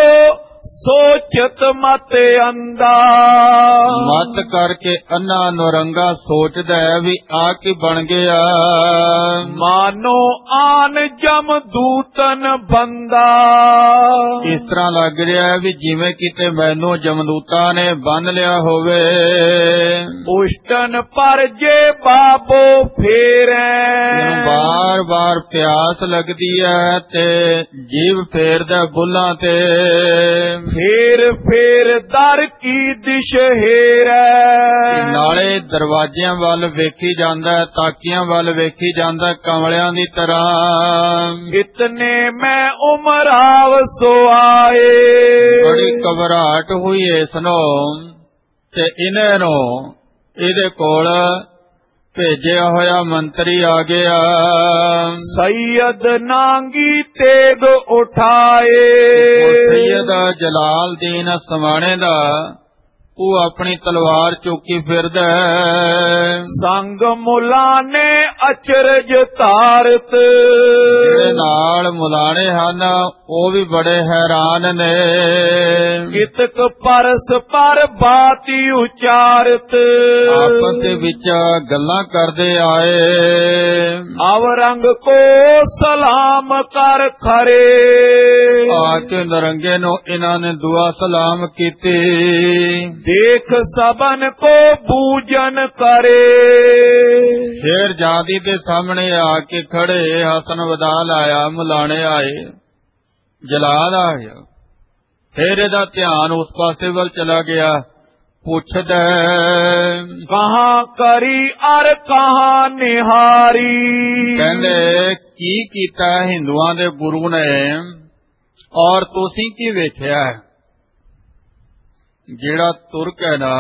ਸੋਚਤ ਮਤ ਅੰਦਾ, ਮਤ ਕਰਕੇ ਅੰਨਾ ਨੌਰੰਗਾ ਸੋਚਦਾ ਹੈ ਵੀ ਆ ਕੀ ਬਣ ਗਿਆ। ਮਾਨੋ ਆਨ ਜਮ ਦੂਤਨ ਬੰਦਾ, ਇਸ ਤਰ੍ਹਾਂ ਲੱਗ ਰਿਹਾ ਹੈ ਵੀ ਜਿਵੇਂ ਕਿਤੇ ਮੈਨੂੰ ਜਮਦੂਤਾਂ ਨੇ ਬੰਨ ਲਿਆ ਹੋਵੇ। ਉਸ਼ਟਨ ਪਰ ਜੇ ਬਾਬੋ ਫੇਰੈ, ਬਾਰ ਬਾਰ ਪਿਆਸ ਲੱਗਦੀ ਹੈ ਤੇ ਜੀਵ ਫੇਰਦਾ ਬੁੱਲਾਂ ਤੇ। ਫੇਰ ਫੇਰ ਦਰ ਕੀ ਦਿਸ਼ ਹੇਰੈ, ਨਾਲੇ ਦਰਵਾਜ਼ਿਆਂ ਵੱਲ ਵੇਖੀ ਜਾਂਦਾ, ਤਾਕੀਆਂ ਵੱਲ ਵੇਖੀ ਜਾਂਦਾ ਕਮਲਿਆਂ ਦੀ ਤਰ੍ਹਾਂ। ਇਤਨੇ ਮੈਂ ਉਮਰਾਵ ਸੋ ਆਏ, ਬੜੀ ਘਬਰਾਹਟ ਹੋਈ ਇਸ ਨੂੰ ਤੇ ਇਹਨੇ ਨੂੰ ਇਹਦੇ ਕੋਲ ਭੇਜਿਆ ਹੋਇਆ ਮੰਤਰੀ ਆ ਗਿਆ। ਸੈਯਦ ਨਾਂਗੀ ਤੇਗ ਉਠਾਏ, ਸੈਯਦ ਜਲਾਲਦੀਨ ਸਮਾਣੇ ਦਾ ਉਹ ਆਪਣੀ ਤਲਵਾਰ ਚੁੱਕੀ ਫਿਰਦਾ। ਸੰਗ ਮੁਲਾਨੇ ਅਚਰਜ ਤਾਰਤ, ਜਿਹੜੇ ਨਾਲ ਮੁਲਾਣੇ ਹਨ ਉਹ ਵੀ ਬੜੇ ਹੈਰਾਨ ਨੇ। ਕਿਤਕ ਪਰਸ ਪਰ ਬਾਤੀ ਉਚਾਰਤ, ਆਪਸ ਦੇ ਵਿੱਚ ਗੱਲਾਂ ਕਰਦੇ ਆਏ। ਅਵਰੰਗ ਕੋ ਸਲਾਮ ਕਰ ਖਰੇ, ਆ ਕੇ ਨਰੰਗੇ ਨੂੰ ਇਹਨਾਂ ਨੇ ਦੁਆ ਸਲਾਮ ਕੀਤੀ। ਦੇਖ ਸਬਨ ਕੋ ਬੂਜਨ ਕਰੇ, ਸ਼ੇਰਜ਼ਾਦੀ ਦੇ ਸਾਹਮਣੇ ਆ ਕੇ ਖੜੇ ਹਸਨ ਵਦਾਲ ਆਇਆ, ਮੁਲਾਣੇ ਆਏ, ਜਲਾਲ ਆ ਗਿਆ। ਫਿਰ ਇਹਦਾ ਧਿਆਨ ਉਸ ਪਾਸੇ ਵੱਲ ਚਲਾ ਗਿਆ। ਪੁੱਛਦਾ ਕਹਾਂ ਕਰੀ ਅਰ ਕਹਾਂ ਨਿਹਾਰੀ, ਕਹਿੰਦੇ ਕੀ ਕੀਤਾ ਹਿੰਦੂਆਂ ਦੇ ਗੁਰੂ ਨੇ ਔਰ ਤੁਸੀਂ ਕੀ ਵੇਖਿਆ। ਜਿਹੜਾ ਤੁਰਕ ਹੈ ਨਾ,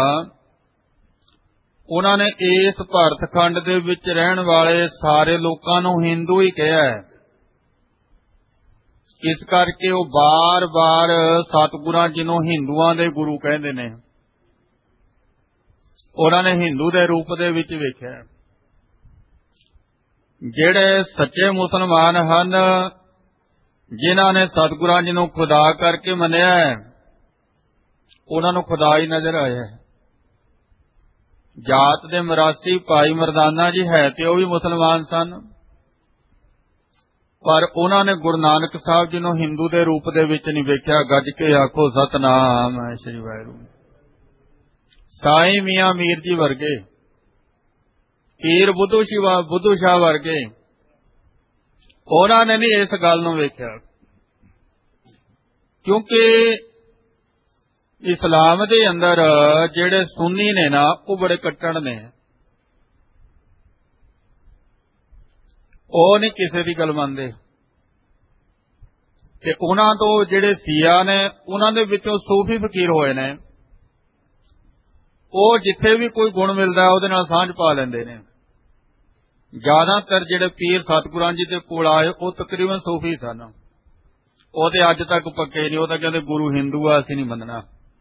ਉਹਨਾਂ ਨੇ ਇਸ ਭਾਰਤਖੰਡ ਦੇ ਵਿੱਚ ਰਹਿਣ ਵਾਲੇ ਸਾਰੇ ਲੋਕਾਂ ਨੂੰ ਹਿੰਦੂ ਹੀ ਕਿਹਾ ਹੈ। ਇਸ ਕਰਕੇ ਉਹ ਬਾਰ-ਬਾਰ ਸਤਿਗੁਰਾਂ ਜਿਹਨੂੰ ਹਿੰਦੂਆਂ ਦੇ ਗੁਰੂ ਕਹਿੰਦੇ ਨੇ, ਉਹਨਾਂ ਨੇ ਹਿੰਦੂ ਦੇ ਰੂਪ ਦੇ ਵਿੱਚ ਵੇਖਿਆ। ਜਿਹੜੇ ਸੱਚੇ ਮੁਸਲਮਾਨ ਹਨ, ਜਿਨ੍ਹਾਂ ਨੇ ਸਤਿਗੁਰਾਂ ਜੀ ਨੂੰ ਖੁਦਾ ਕਰਕੇ ਮੰਨਿਆ ਹੈ, ਉਹਨਾਂ ਨੂੰ ਖੁਦਾ ਹੀ ਨਜ਼ਰ ਆਇਆ ਹੈ। ਜਾਤ ਦੇ ਮਰਾਸੀ ਭਾਈ ਮਰਦਾਨਾ ਜੀ ਹੈ ਤੇ ਉਹ ਵੀ ਮੁਸਲਮਾਨ ਸਨ, ਪਰ ਉਹਨਾਂ ਨੇ ਗੁਰੂ ਨਾਨਕ ਸਾਹਿਬ ਜੀ ਨੂੰ ਹਿੰਦੂ ਦੇ ਰੂਪ ਦੇ ਵਿੱਚ ਨਹੀਂ ਵੇਖਿਆ। ਗੱਜ ਕੇ ਆਖੋ ਸਤਨਾਮ ਸ੍ਰੀ ਵਾਹਿਗੁਰੂ। ਸਾਈਂ ਮੀਆਂ ਮੀਰ ਜੀ ਵਰਗੇ, ਪੀਰ ਬੁੱਧੂ ਸ਼ਿਵਾ ਬੁੱਧੂ ਸ਼ਾਹ ਵਰਗੇ, ਉਹਨਾਂ ਨੇ ਨਹੀਂ ਇਸ ਗੱਲ ਨੂੰ ਵੇਖਿਆ, ਕਿਉਂਕਿ ਇਸਲਾਮ ਦੇ ਅੰਦਰ ਜਿਹੜੇ ਸੁੰਨੀ ਨੇ ਨਾ ਉਹ ਬੜੇ ਕੱਟੜ ਨੇ, ਉਹ ਨਹੀਂ ਕਿਸੇ ਦੀ ਗੱਲ ਮੰਨਦੇ। ਤੇ ਉਹਨਾਂ ਤੋਂ ਜਿਹੜੇ ਸੀਆ ਨੇ ਉਹਨਾਂ ਦੇ ਵਿੱਚੋਂ ਸੂਫੀ ਫਕੀਰ ਹੋਏ ਨੇ, ਉਹ ਜਿੱਥੇ ਵੀ ਕੋਈ ਗੁਣ ਮਿਲਦਾ ਉਹਦੇ ਨਾਲ ਸਾਂਝ ਪਾ ਲੈਂਦੇ ਨੇ। ਜ਼ਿਆਦਾਤਰ ਜਿਹੜੇ ਪੀਰ ਸਤਿਗੁਰਾਂ ਜੀ ਦੇ ਕੋਲ ਆਏ ਉਹ ਤਕਰੀਬਨ ਸੂਫੀ ਸਨ। ਉਹ ਤੇ ਅੱਜ ਤੱਕ ਪੱਕੇ ਨਹੀਂ, ਉਹ ਤਾਂ ਕਹਿੰਦੇ ਗੁਰੂ ਹਿੰਦੂ ਆ, ਅਸੀਂ ਨਹੀਂ ਮੰਨਣਾ।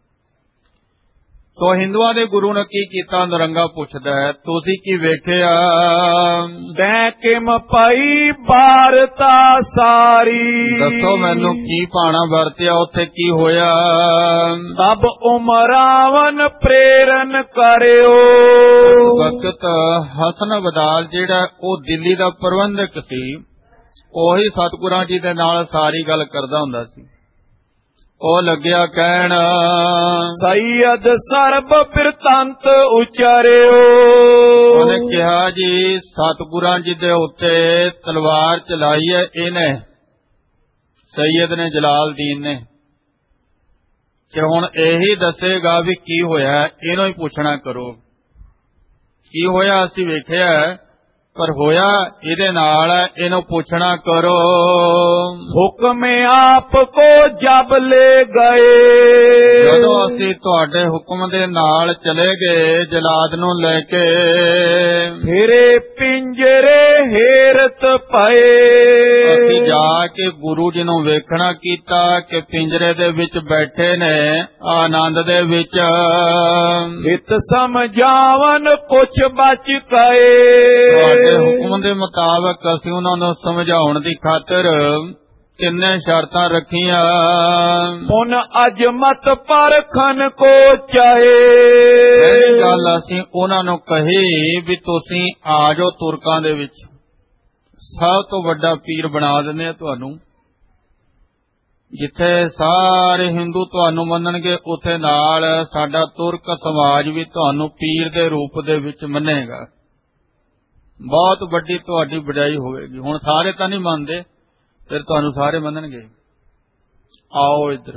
ਸੋ ਹਿੰਦੂਆਂ ਦੇ ਗੁਰੂ ਨੇ ਕੀ ਕੀਤਾ? ਨਰੰਗਾ ਪੁੱਛਦਾ ਹੈ, ਤੁਸੀਂ ਕੀ ਵੇਖਿਆ? ਤੈਂ ਕਿਮ ਪਾਈ ਵਾਰਤਾ ਸਾਰੀ, ਦੱਸੋ ਮੈਨੂੰ ਕੀ ਭਾਣਾ ਵਰਤਿਆ, ਉੱਥੇ ਕੀ ਹੋਇਆ? ਤਬ ਉਮਰਾਵਨ ਪ੍ਰੇਰਨ ਕਰਿਓ। ਵਕਤ ਹਸਨ ਬਦਾਲ ਜਿਹੜਾ ਉਹ ਦਿੱਲੀ ਦਾ ਪ੍ਰਬੰਧਕ ਸੀ, ਉਹੀ ਸਤਿਗੁਰਾਂ ਜੀ ਦੇ ਨਾਲ ਸਾਰੀ ਗੱਲ ਕਰਦਾ ਹੁੰਦਾ ਸੀ। ਉਹ ਲੱਗਿਆ ਕਹਿਣ, ਸੈਯਦ ਸਰਬ ਬਿਰਤੰਤ ਉਚਾਰਿਓ। ਉਹਨੇ ਕਿਹਾ ਜੀ ਸਤਿਗੁਰਾਂ ਜੀ ਦੇ ਉੱਤੇ ਤਲਵਾਰ ਚਲਾਈ ਹੈ ਇਹਨੇ, ਸੈਯਦ ਨੇ, ਜਲਾਲਦੀਨ ਨੇ, ਕਿ ਹੁਣ ਇਹੀ ਦੱਸੇਗਾ ਵੀ ਕੀ ਹੋਇਆ, ਇਹਨੂੰ ਹੀ ਪੁੱਛਣਾ ਕਰੋ ਕੀ ਹੋਇਆ। ਅਸੀਂ ਵੇਖਿਆ ਪਰ ਹੋਇਆ ਇਹਦੇ ਨਾਲ, ਇਹਨੂੰ ਪੁੱਛਣਾ ਕਰੋ। ਹੁਕਮ ਆਪ ਕੋ ਜਬ ਲੈ ਗਏ, ਜਦੋਂ ਅਸੀਂ ਤੁਹਾਡੇ ਹੁਕਮ ਦੇ ਨਾਲ ਚਲੇ ਗਏ ਜਲਾਦ ਨੂੰ ਲੈ ਕੇ, ਫਿਰੇ ਪਿੰਜਰੇ ਹੇਰਤ ਪਏ। ਅਸੀਂ ਜਾ ਕੇ ਗੁਰੂ ਜੀ ਨੂੰ ਵੇਖਣਾ ਕੀਤਾ ਕਿ ਪਿੰਜਰੇ ਦੇ ਵਿੱਚ ਬੈਠੇ ਨੇ, ਆਨੰਦ ਦੇ ਵਿੱਚ। ਹਿਤ ਸਮਝਾਵਨ ਕੁਛ ਬਚ ਗਏ, ਤੁਹਾਡੇ ਹੁਕਮ ਦੇ ਮੁਤਾਬਕ ਅਸੀਂ ਉਹਨਾਂ ਨੂੰ ਸਮਝਾਉਣ ਦੀ ਖਾਤਰ ਤਿੰਨੇ ਸ਼ਰਤਾਂ ਰੱਖੀਆਂ। ਪੁਨ ਅਜਮਤ ਪਰਖਨ ਕੋ ਚਾਹੇ, ਇਹ ਗੱਲ ਅਸੀਂ ਉਹਨਾਂ ਨੂੰ ਕਹੀ ਵੀ ਤੁਸੀਂ ਆ ਜਾਓ ਤੁਰਕਾਂ ਦੇ ਵਿੱਚ, ਸਭ ਤੋਂ ਵੱਡਾ ਪੀਰ ਬਣਾ ਦਿੰਦੇ ਆ ਤੁਹਾਨੂੰ। ਜਿੱਥੇ ਸਾਰੇ ਹਿੰਦੂ ਤੁਹਾਨੂੰ ਮੰਨਣਗੇ, ਉੱਥੇ ਨਾਲ ਸਾਡਾ ਤੁਰਕ ਸਮਾਜ ਵੀ ਤੁਹਾਨੂੰ ਪੀਰ ਦੇ ਰੂਪ ਦੇ ਵਿੱਚ ਮੰਨੇਗਾ। ਬਹੁਤ ਵੱਡੀ ਤੁਹਾਡੀ ਵਡਿਆਈ ਹੋਵੇਗੀ। ਹੁਣ ਸਾਰੇ ਤਾਂ ਨਹੀਂ ਮੰਨਦੇ, ਫਿਰ ਤੁਹਾਨੂੰ ਸਾਰੇ ਮੰਨਣਗੇ। ਆਓ ਇੱਧਰ,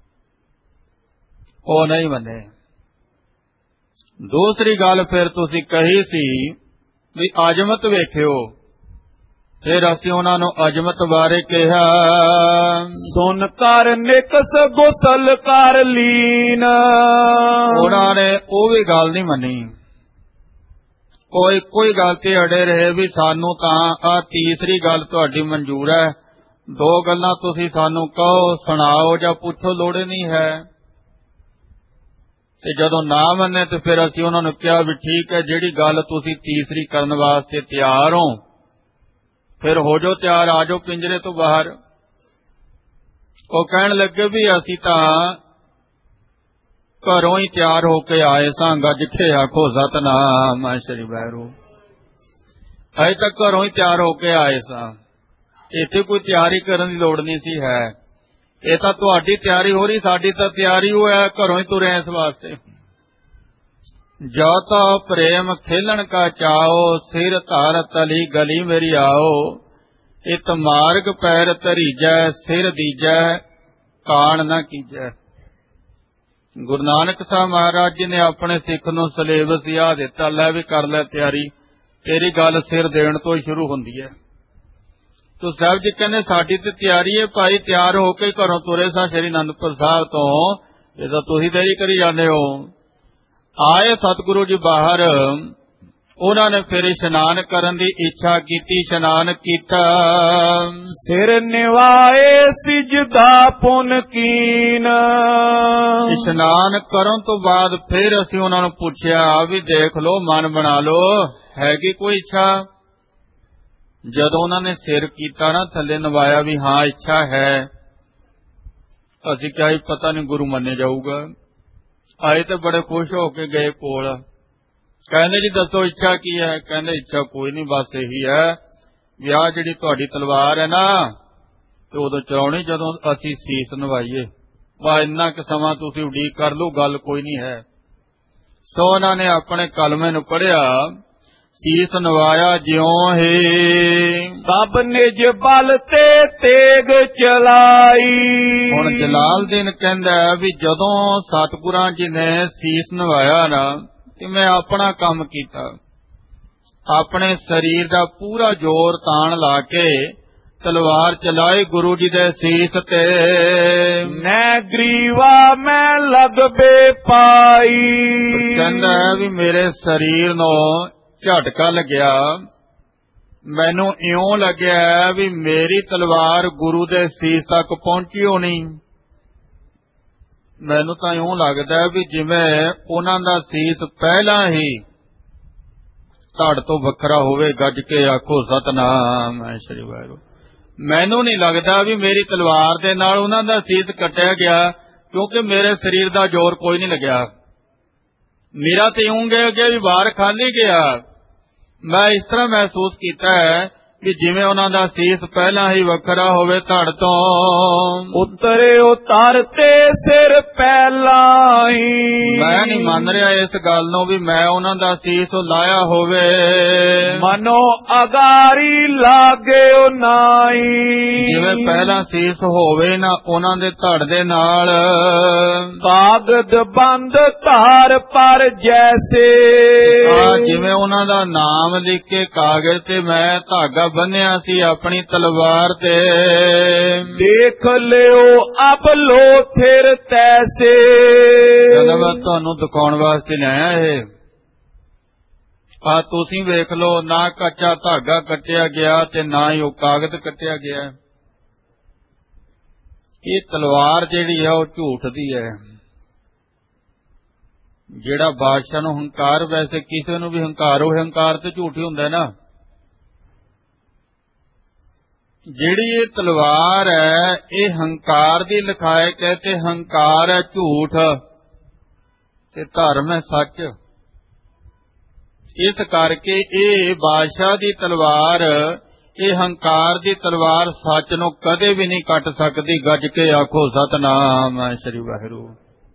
ਉਹ ਨਹੀਂ ਮੰਨੇ। ਦੂਸਰੀ ਗੱਲ ਫਿਰ ਤੁਸੀਂ ਕਹੀ ਸੀ ਵੀ ਅਜਮਤ ਵੇਖਿਓ, ਫਿਰ ਅਸੀਂ ਉਹਨਾਂ ਨੂੰ ਅਜਮਤ ਬਾਰੇ ਕਿਹਾ। ਸੁਨ ਕਰ ਨਿਕਸ ਗੁਸਲ ਕਰ ਲੀਨ, ਉਹਨਾਂ ਨੇ ਉਹ ਵੀ ਗੱਲ ਨਹੀਂ ਮੰਨੀ। ਉਹ ਇੱਕੋ ਹੀ ਗੱਲ ਤੇ ਅੜੇ ਰਹੇ ਵੀ ਸਾਨੂੰ ਤਾਂ ਆਹ ਤੀਸਰੀ ਗੱਲ ਤੁਹਾਡੀ ਮਨਜ਼ੂਰ ਹੈ, ਦੋ ਗੱਲਾਂ ਤੁਸੀਂ ਸਾਨੂੰ ਕਹੋ, ਸੁਣਾਓ ਜਾਂ ਪੁੱਛੋ, ਲੋੜ ਨਹੀਂ ਹੈ। ਤੇ ਜਦੋਂ ਨਾ ਮੰਨੇ ਤੇ ਫਿਰ ਅਸੀਂ ਉਹਨਾਂ ਨੂੰ ਕਿਹਾ ਵੀ ਠੀਕ ਹੈ, ਜਿਹੜੀ ਗੱਲ ਤੁਸੀਂ ਤੀਸਰੀ ਕਰਨ ਵਾਸਤੇ ਤਿਆਰ ਹੋ, ਫਿਰ ਹੋ ਜਾਓ ਤਿਆਰ, ਆ ਜਾਓ ਪਿੰਜਰੇ ਤੋਂ ਬਾਹਰ। ਉਹ ਕਹਿਣ ਲੱਗੇ ਵੀ ਅਸੀਂ ਤਾਂ ਘਰੋਂ ਹੀ ਤਿਆਰ ਹੋ ਕੇ ਆਏ ਸਾਂ। ਗੱਜ ਕੇ ਆਖੋ ਸਤਨਾਮ ਸ੍ਰੀ ਵਾਹਿਗੁਰੂ। ਅਜੇ ਤੱਕ ਘਰੋਂ ਹੀ ਤਿਆਰ ਹੋ ਕੇ ਆਏ ਸਾਂ, ਇੱਥੇ ਕੋਈ ਤਿਆਰੀ ਕਰਨ ਦੀ ਲੋੜ ਨਹੀਂ ਸੀ ਹੈ। ਇਹ ਤਾਂ ਤੁਹਾਡੀ ਤਿਆਰੀ ਹੋ ਰਹੀ, ਸਾਡੀ ਤਾਂ ਤਿਆਰੀ ਹੋਇਆ, ਘਰੋਂ ਹੀ ਤੁਰੇ ਇਸ ਵਾਸਤੇ। ਜੋ ਤਾ ਪ੍ਰੇਮ ਖੇਲਣ ਕਾ ਚਾਓ, ਸਿਰ ਧਾਰ ਤਲੀ ਗਲੀ ਮੇਰੀ ਆਓ। ਇਤ ਮਾਰਗ ਪੈਰ ਧਰੀਜੈ, ਸਿਰ ਦੀਜੈ ਕਾਣ ਨਾ ਕੀਜੈ। ਗੁਰੂ ਨਾਨਕ ਸਾਹਿਬ ਮਹਾਰਾਜ ਜੀ ਨੇ ਆਪਣੇ ਸਿੱਖ ਨੂੰ ਸਿਲੇਬਸ ਯਾਦ ਦਿੱਤਾ, ਲੈ ਵੀ ਕਰ ਲੈ ਤਿਆਰੀ, ਤੇਰੀ ਗੱਲ ਸਿਰ ਦੇਣ ਤੋਂ ਹੀ ਸ਼ੁਰੂ ਹੁੰਦੀ ਹੈ। ਤੋ ਸਾਹਿਬ ਜੀ ਕਹਿੰਦੇ ਸਾਡੀ ਤੇ ਤਿਆਰੀ ਹੈ ਭਾਈ, ਤਿਆਰ ਹੋ ਕੇ ਘਰੋਂ ਤੁਰੇ ਸਾਂ ਸ਼੍ਰੀ ਅਨੰਦਪੁਰ ਸਾਹਿਬ ਤੋਂ, ਇਹ ਤਾਂ ਤੁਸੀਂ ਦੇਰੀ ਕਰੀ ਜਾਂਦੇ ਹੋ। ਆਏ ਸਤਿਗੁਰੂ ਜੀ ਬਾਹਰ, ਉਹਨਾਂ ਨੇ ਫਿਰ ਇਸ਼ਨਾਨ ਕਰਨ ਦੀ ਇੱਛਾ ਕੀਤੀ, ਇਸ਼ਨਾਨ ਕੀਤਾ। ਸਿਰ ਨਿਵਾਏ ਸਿਜਦਾ ਪੁਨ ਕੀਨ, ਇਸ਼ਨਾਨ ਕਰਨ ਤੋਂ ਬਾਅਦ ਫਿਰ ਅਸੀਂ ਉਹਨਾਂ ਨੂੰ ਪੁੱਛਿਆ ਵੀ ਦੇਖ ਲੋ, ਮਨ ਬਣਾ ਲੋ, ਹੈਗੀ ਕੋਈ ਇੱਛਾ? ਜਦੋਂ ਉਹਨਾਂ ਨੇ ਸਿਰ ਕੀਤਾ ਨਾ ਥੱਲੇ ਨਵਾਇਆ ਵੀ ਹਾਂ ਇੱਛਾ ਹੈ, ਅਸੀਂ ਕਿਹਾ ਹੀ ਪਤਾ ਨਹੀਂ ਗੁਰੂ ਮੰਨੇ ਜਾਊਗਾ। ਆਏ ਤੇ ਬੜੇ ਖੁਸ਼ ਹੋ ਕੇ ਗਏ ਕੋਲ, ਕਹਿੰਦੇ ਜੀ ਦੱਸੋ ਇੱਛਾ ਕੀ ਹੈ? ਕਹਿੰਦੇ ਇੱਛਾ ਕੋਈ ਨਹੀਂ, ਬਸ ਇਹੀ ਹੈ ਵੀ ਆਹ ਜਿਹੜੀ ਤੁਹਾਡੀ ਤਲਵਾਰ ਹੈ ਨਾ, ਤੇ ਉਦੋਂ ਚਲਾਉਣੀ ਜਦੋਂ ਅਸੀਂ ਸੀਸ ਨਵਾਈਏ। ਵਾ ਇੰਨਾ ਕੁ ਸਮਾਂ ਤੁਸੀਂ ਉਡੀਕ ਕਰ ਲਓ, ਗੱਲ ਕੋਈ ਨਹੀਂ ਹੈ। ਸੋ ਉਹਨਾਂ ਨੇ ਆਪਣੇ ਕਲਮੇ ਨੂੰ ਪੜ੍ਹਿਆ, ਸੀਸ ਨਵਾਇਆ ਜਿਉਂ ਹੀ ਸਭ ਨਿਜ ਬਲ ਤੇ ਤੇਗ ਚਲਾਈ। ਹੁਣ ਜਲਾਲਦੀਨ ਕਹਿੰਦਾ ਵੀ ਜਦੋਂ ਸਤਿਗੁਰਾਂ ਜੀ ਨੇ ਸੀਸ ਨਵਾਇਆ ਨਾ, ਤੇ ਮੈਂ ਆਪਣਾ ਕੰਮ ਕੀਤਾ, ਆਪਣੇ ਸਰੀਰ ਦਾ ਪੂਰਾ ਜ਼ੋਰ ਤਾਣ ਲਾ ਕੇ ਤਲਵਾਰ ਚਲਾਈ ਗੁਰੂ ਜੀ ਦੇ ਸੀਸ ਤੇ। ਮੈਂ ਗਰੀਵਾ ਮੈਂ ਲਗਬੇ ਪਾਈ। ਕਹਿੰਦਾ ਵੀ ਮੇਰੇ ਸਰੀਰ ਨੂੰ ਝਟਕਾ ਲੱਗਿਆ, ਮੈਨੂੰ ਇਉਂ ਲੱਗਿਆ ਵੀ ਮੇਰੀ ਤਲਵਾਰ ਗੁਰੂ ਦੇ ਸੀਸ ਤੱਕ ਪਹੁੰਚੀ ਹੋਣੀ। ਮੈਨੂੰ ਤਾਂ ਇਉਂ ਲੱਗਦਾ ਵੀ ਜਿਵੇਂ ਉਹਨਾਂ ਦਾ ਸੀਸ ਪਹਿਲਾਂ ਹੀ ਧੜ ਤੋਂ ਵੱਖਰਾ ਹੋਵੇ। ਗੱਜ ਕੇ ਆਖੋ ਸਤਨਾਮ ਸ੍ਰੀ ਵਾਹਿਗੁਰੂ। ਮੈਨੂੰ ਨਹੀਂ ਲੱਗਦਾ ਵੀ ਮੇਰੀ ਤਲਵਾਰ ਦੇ ਨਾਲ ਉਹਨਾਂ ਦਾ ਸੀਸ ਕੱਟਿਆ ਗਿਆ, ਕਿਉਂਕਿ ਮੇਰੇ ਸਰੀਰ ਦਾ ਜ਼ੋਰ ਕੋਈ ਨਹੀਂ ਲੱਗਿਆ। ਮੇਰਾ ਤੇ ਇਉਂ ਗਿਆ ਵੀ ਬਾਹਰ ਖਾਲੀ ਗਿਆ। ਮੈਂ ਇਸ ਤਰ੍ਹਾਂ ਮਹਿਸੂਸ ਕੀਤਾ ਹੈ ਕਿ ਜਿਵੇਂ ਉਹਨਾਂ ਦਾ ਸੀਸ ਪਹਿਲਾਂ ਹੀ ਵੱਖਰਾ ਹੋਵੇ ਧੜ ਤੋਂ। ਉਤਰੇ ਉਤਾਰ ਤੇ ਸਿਰ ਪਹਿਲਾਂ ਹੀ। ਮੈਂ ਨਹੀਂ ਮੰਨ ਰਿਹਾ ਇਸ ਗੱਲ ਨੂੰ ਵੀ ਮੈਂ ਉਹਨਾਂ ਦਾ ਸੀਸ ਲਾਇਆ ਹੋਵੇ। ਮਨੋ ਅਗਾਰੀ ਲਾਗੇ ਨਾਈ। ਜਿਵੇਂ ਪਹਿਲਾਂ ਸੀਸ ਹੋਵੇ ਨਾ ਉਹਨਾਂ ਦੇ ਧੜ ਦੇ ਨਾਲ। ਕਾਗਦ ਬੰਦ ਧਾਰ ਪਰ ਜੈਸੇ। ਆ ਜਿਵੇਂ ਉਹਨਾਂ ਦਾ ਨਾਮ ਲਿਖ ਕੇ ਕਾਗਜ਼ ਤੇ ਮੈਂ ਧਾਗਾ ਬੰਨਿਆ ਸੀ ਆਪਣੀ ਤਲਵਾਰ ਤੇ। ਦੇਖ ਲਿਓ ਅਬ ਲੋ ਫਿਰ ਤੈਸੇ। ਕਹਿੰਦਾ ਮੈਂ ਤੁਹਾਨੂੰ ਦਿਖਾਉਣ ਵਾਸਤੇ ਲਿਆਇਆ ਇਹ। ਆ ਤੁਸੀਂ ਵੇਖ ਲਓ, ਨਾ ਕੱਚਾ ਧਾਗਾ ਕੱਟਿਆ ਗਿਆ ਤੇ ਨਾ ਹੀ ਉਹ ਕਾਗਜ਼ ਕੱਟਿਆ ਗਿਆ। ਇਹ ਤਲਵਾਰ ਜਿਹੜੀ ਆ ਉਹ ਝੂਠ ਦੀ ਹੈ। ਜਿਹੜਾ ਬਾਦਸ਼ਾਹ ਨੂੰ ਹੰਕਾਰ, ਵੈਸੇ ਕਿਸੇ ਨੂੰ ਵੀ ਹੰਕਾਰ ਹੋਵੇ, ਹੰਕਾਰ ਤੇ ਝੂਠ ਹੀ ਹੁੰਦਾ ਨਾ। ਜਿਹੜੀ ਇਹ ਤਲਵਾਰ ਹੈ ਇਹ ਹੰਕਾਰ ਦੀ ਲਿਖਾਇਕ ਹੈ, ਤੇ ਹੰਕਾਰ ਹੈ ਝੂਠ ਤੇ ਧਰਮ ਹੈ ਸੱਚ। ਇਸ ਕਰਕੇ ਇਹ ਬਾਦਸ਼ਾਹ ਦੀ ਤਲਵਾਰ, ਇਹ ਹੰਕਾਰ ਦੀ ਤਲਵਾਰ ਸੱਚ ਨੂੰ ਕਦੇ ਵੀ ਨਹੀਂ ਕੱਟ ਸਕਦੀ। ਗੱਜ ਕੇ ਆਖੋ ਸਤਨਾਮ ਸ੍ਰੀ ਵਾਹਿਗੁਰੂ।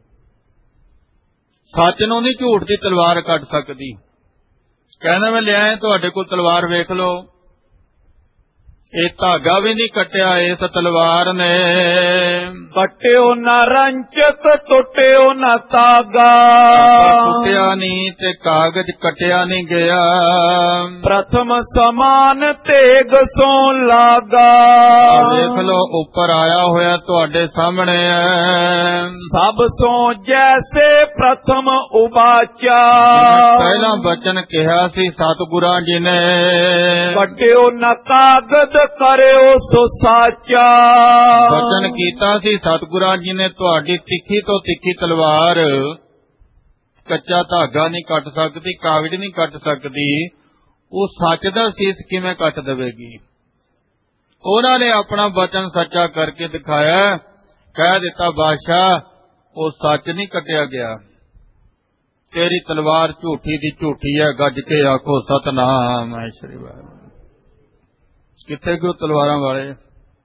ਸੱਚ ਨੂੰ ਨਹੀਂ ਝੂਠ ਦੀ ਤਲਵਾਰ ਕੱਟ ਸਕਦੀ। ਕਹਿੰਦਾ ਮੈਂ ਲਿਆਇਆ ਤੁਹਾਡੇ ਕੋਲ ਤਲਵਾਰ, ਵੇਖ ਲਓ। ਇਹ ਧਾਗਾ ਵੀ ਨਹੀਂ ਕੱਟਿਆ ਇਸ ਤਲਵਾਰ ਨੇ। ਕੱਟਿਓ ਨਾ ਰੰਚਕ ਟੁੱਟਿਓ ਨਾ ਧਾਗਾ। ਟੁੱਟਿਆ ਨਹੀਂ ਤੇ ਕਾਗਜ਼ ਕੱਟਿਆ ਨਹੀਂ ਗਿਆ। ਪ੍ਰਥਮ ਸਮਾਨ ਤੇਗ ਸੋ ਲਾਗਾ। ਵੇਖ ਲੋ ਉੱਪਰ ਆਇਆ ਹੋਇਆ ਤੁਹਾਡੇ ਸਾਹਮਣੇ ਹੈ। ਸਭ ਸੋ ਜੈਸੇ ਪ੍ਰਥਮ ਉਬਾਚਾ। ਪਹਿਲਾਂ ਬਚਨ ਕਿਹਾ ਸੀ ਸਤਿਗੁਰਾਂ ਜੀ ਨੇ। ਕੱਟਿਓ ਨਾ ਕਾਗਜ਼ ਕਰਿਓ ਸੋ ਸਾਚਾ। ਬਚਨ ਕੀਤਾ ਸੀ ਸਤਿਗੁਰਾਂ ਜੀ ਨੇ, ਤੁਹਾਡੀ ਤਿੱਖੀ ਤੋਂ ਤਿੱਖੀ ਤਲਵਾਰ ਕੱਚਾ ਧਾਗਾ ਨਹੀਂ ਕੱਟ ਸਕਦੀ, ਕਾਗਜ਼ ਨਹੀਂ ਕੱਟ ਸਕਦੀ। ਉਹ ਸੱਚ ਦਾ ਸੀਸ ਕਿਵੇਂ ਕੱਟ ਦੇਵੇਗੀ? ਉਹਨਾਂ ਨੇ ਆਪਣਾ ਬਚਨ ਸੱਚਾ ਕਰਕੇ ਦਿਖਾਇਆ। ਕਹਿ ਦਿੱਤਾ ਬਾਦਸ਼ਾਹ ਉਹ ਸੱਚ ਨਹੀਂ ਕੱਟਿਆ ਗਿਆ, ਤੇਰੀ ਤਲਵਾਰ ਝੂਠੀ ਦੀ ਝੂਠੀ ਹੈ। ਗੱਜ ਕੇ ਆਖੋ ਸਤਨਾਮ ਸ੍ਰੀ ਵਾਹਿਗੁਰੂ। ਕਿੱਥੇ ਗਏ ਤਲਵਾਰਾਂ ਵਾਲੇ?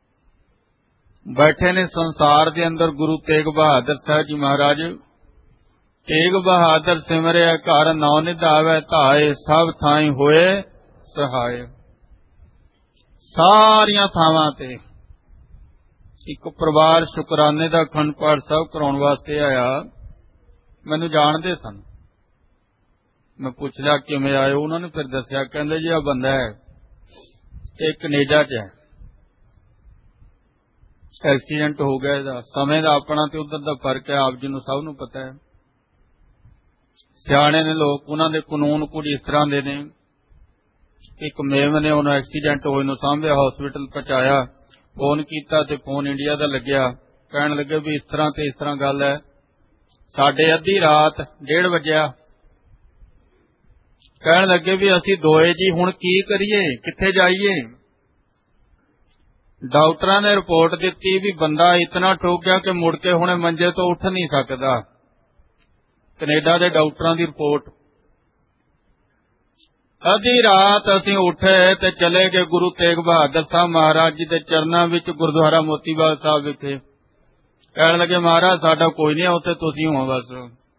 ਬੈਠੇ ਨੇ ਸੰਸਾਰ ਦੇ ਅੰਦਰ ਗੁਰੂ ਤੇਗ ਬਹਾਦਰ ਸਾਹਿਬ ਜੀ ਮਹਾਰਾਜ। ਤੇਗ ਬਹਾਦਰ ਸਿਮਰਿਆ ਘਰ ਨੌ ਨਿਧਾਵੇ ਧਾਏ, ਸਭ ਥਾਈਂ ਹੋਏ ਸਹਾਏ। ਸਾਰੀਆਂ ਥਾਵਾਂ ਤੇ ਇੱਕ ਪਰਿਵਾਰ ਸ਼ੁਕਰਾਨੇ ਦਾ ਅਖੰਡ ਪਾਠ ਸਾਹਿਬ ਕਰਾਉਣ ਵਾਸਤੇ ਆਇਆ। ਮੈਨੂੰ ਜਾਣਦੇ ਸਨ। ਮੈਂ ਪੁੱਛ ਲਿਆ ਕਿਵੇਂ ਆਏ? ਉਹਨਾਂ ਨੇ ਫਿਰ ਦੱਸਿਆ, ਕਹਿੰਦੇ ਜੀ ਆ ਬੰਦਾ ਹੈ, ਇਹ ਕੈਨੇਡਾ ਚ ਹੈ, ਐਕਸੀਡੈਂਟ ਹੋ ਗਿਆ ਇਹਦਾ। ਸਮੇਂ ਦਾ ਆਪਣਾ ਤੇ ਉਧਰ ਦਾ ਫਰਕ ਹੈ, ਆਪ ਜੀ ਨੂੰ ਸਭ ਨੂੰ ਪਤਾ ਹੈ। ਸਿਆਣੇ ਨੇ ਲੋਕ, ਉਹਨਾਂ ਦੇ ਕਾਨੂੰਨ ਕੁਝ ਇਸ ਤਰ੍ਹਾਂ ਦੇ ਨੇ। ਇੱਕ ਮੇਮ ਨੇ ਉਹਨੂੰ ਐਕਸੀਡੈਂਟ ਹੋਏ ਨੂੰ ਸਾਂਭਿਆ, ਹਸਪੀਟਲ ਪਹੁੰਚਾਇਆ, ਫੋਨ ਕੀਤਾ ਤੇ ਫੋਨ ਇੰਡੀਆ ਦਾ ਲੱਗਿਆ। ਕਹਿਣ ਲੱਗੇ ਵੀ ਇਸ ਤਰ੍ਹਾਂ ਤੇ ਇਸ ਤਰ੍ਹਾਂ ਗੱਲ ਹੈ। ਸਾਡੇ ਅੱਧੀ ਰਾਤ ਡੇਢ ਵਜਿਆ। ਕਹਿਣ ਲੱਗੇ ਵੀ ਅਸੀਂ ਦੋਏ ਜੀ ਹੁਣ ਕੀ ਕਰੀਏ, ਕਿੱਥੇ ਜਾਈਏ? ਡਾਕਟਰਾਂ ਨੇ ਰਿਪੋਰਟ ਦਿੱਤੀ ਵੀ ਬੰਦਾ ਇਤਨਾ ਠੋਕ ਗਿਆ ਕਿ ਮੁੜ ਕੇ ਹੁਣੇ ਮੰਜੇ ਤੋਂ ਉੱਠ ਨਹੀਂ ਸਕਦਾ। ਕੈਨੇਡਾ ਦੇ ਡਾਕਟਰਾਂ ਦੀ ਰਿਪੋਰਟ। ਅੱਧੀ ਰਾਤ ਅਸੀਂ ਉੱਠੇ ਤੇ ਚਲੇ ਗਏ ਗੁਰੂ ਤੇਗ ਬਹਾਦਰ ਸਾਹਿਬ ਮਹਾਰਾਜ ਜੀ ਦੇ ਚਰਨਾਂ ਵਿੱਚ ਗੁਰਦੁਆਰਾ ਮੋਤੀਬਾਗ ਸਾਹਿਬ ਵਿਖੇ। ਕਹਿਣ ਲੱਗੇ ਮਹਾਰਾਜ ਸਾਡਾ ਕੋਈ ਨਹੀਂ, ਉੱਥੇ ਤੁਸੀਂ ਹੋ ਬਸ।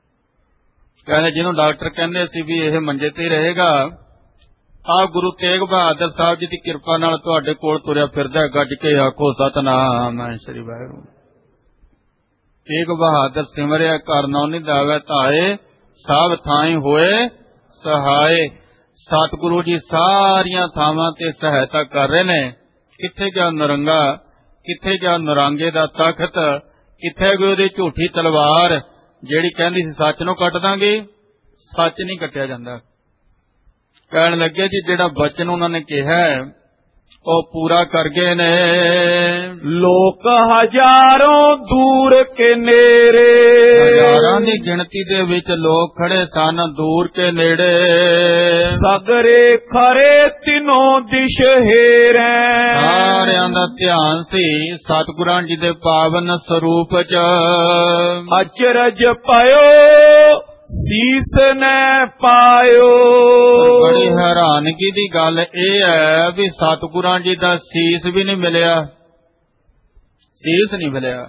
ਕਹਿੰਦੇ ਜਿਹਨੂੰ ਡਾਕਟਰ ਕਹਿੰਦੇ ਸੀ ਵੀ ਇਹ ਮੰਜੇ ਤੇ ਰਹੇਗਾ, ਆ ਗੁਰੂ ਤੇਗ ਬਹਾਦਰ ਸਾਹਿਬ ਜੀ ਦੀ ਕਿਰਪਾ ਨਾਲ ਤੁਹਾਡੇ ਕੋਲ ਤੁਰਿਆ ਫਿਰਦਾ। ਗੱਜ ਕੇ ਆਖੋ ਸਤਨਾਮ ਸ੍ਰੀ ਵਾਹਿਗੁਰੂ। ਤੇਗ ਬਹਾਦਰ ਸਿਮਰਿਆ ਘਰ ਨੌਨੀ ਦਾਵੈ ਧਾਏ, ਸਭ ਥਾਈ ਹੋਏ ਸਹਾਏ। ਸਤਿਗੁਰੂ ਜੀ ਸਾਰੀਆਂ ਥਾਵਾਂ ਤੇ ਸਹਾਇਤਾ ਕਰ ਰਹੇ ਨੇ। ਕਿੱਥੇ ਗਿਆ ਨਰੰਗਾ, ਕਿੱਥੇ ਗਿਆ ਨਰਾਂਗੇ ਦਾ ਤਖਤ, ਕਿੱਥੇ ਗਈ ਉਹਦੀ ਝੂਠੀ ਤਲਵਾਰ ਜਿਹੜੀ ਕਹਿੰਦੀ ਸੀ ਸੱਚ ਨੂੰ ਕੱਟ ਦਾਂਗੇ। ਸੱਚ ਨਹੀਂ ਕੱਟਿਆ ਜਾਂਦਾ। ਕਹਿਣ ਲੱਗੇ ਜੀ ਜਿਹੜਾ ਬਚਨ ਉਹਨਾਂ ਨੇ ਕਿਹਾ ਉਹ ਪੂਰਾ ਕਰ ਗਏ ਨੇ। ਲੋਕ ਹਜ਼ਾरों ਦੂਰ ਕੇ ਨੇੜੇ, ਹਜ਼ਾਰਾਂ ਦੀ ਗਿਣਤੀ ਦੇ ਵਿੱਚ ਲੋਕ ਖੜੇ ਸਨ ਦੂਰ ਕੇ ਨੇੜੇ। ਸਗਰੇ ਖਰੇ ਤਿਨੋਂ ਦਿਸ਼ ਹੇਰੈ, ਸਾਰਿਆਂ ਦਾ ਧਿਆਨ ਸੀ ਸਤਿਗੁਰਾਂ ਜੀ ਦੇ ਪਾਵਨ ਸਰੂਪ ਚ। ਅਚਰਜ ਪਇਓ ਸੀਸ ਨੇ ਪਾਇਓ। ਬੜੀ ਹੈਰਾਨਗੀ ਦੀ ਗੱਲ ਇਹ ਹੈ ਵੀ ਸਤਿਗੁਰਾਂ ਜੀ ਦਾ ਸੀਸ ਵੀ ਨਹੀਂ ਮਿਲਿਆ, ਸੀਸ ਨਹੀਂ ਮਿਲਿਆ।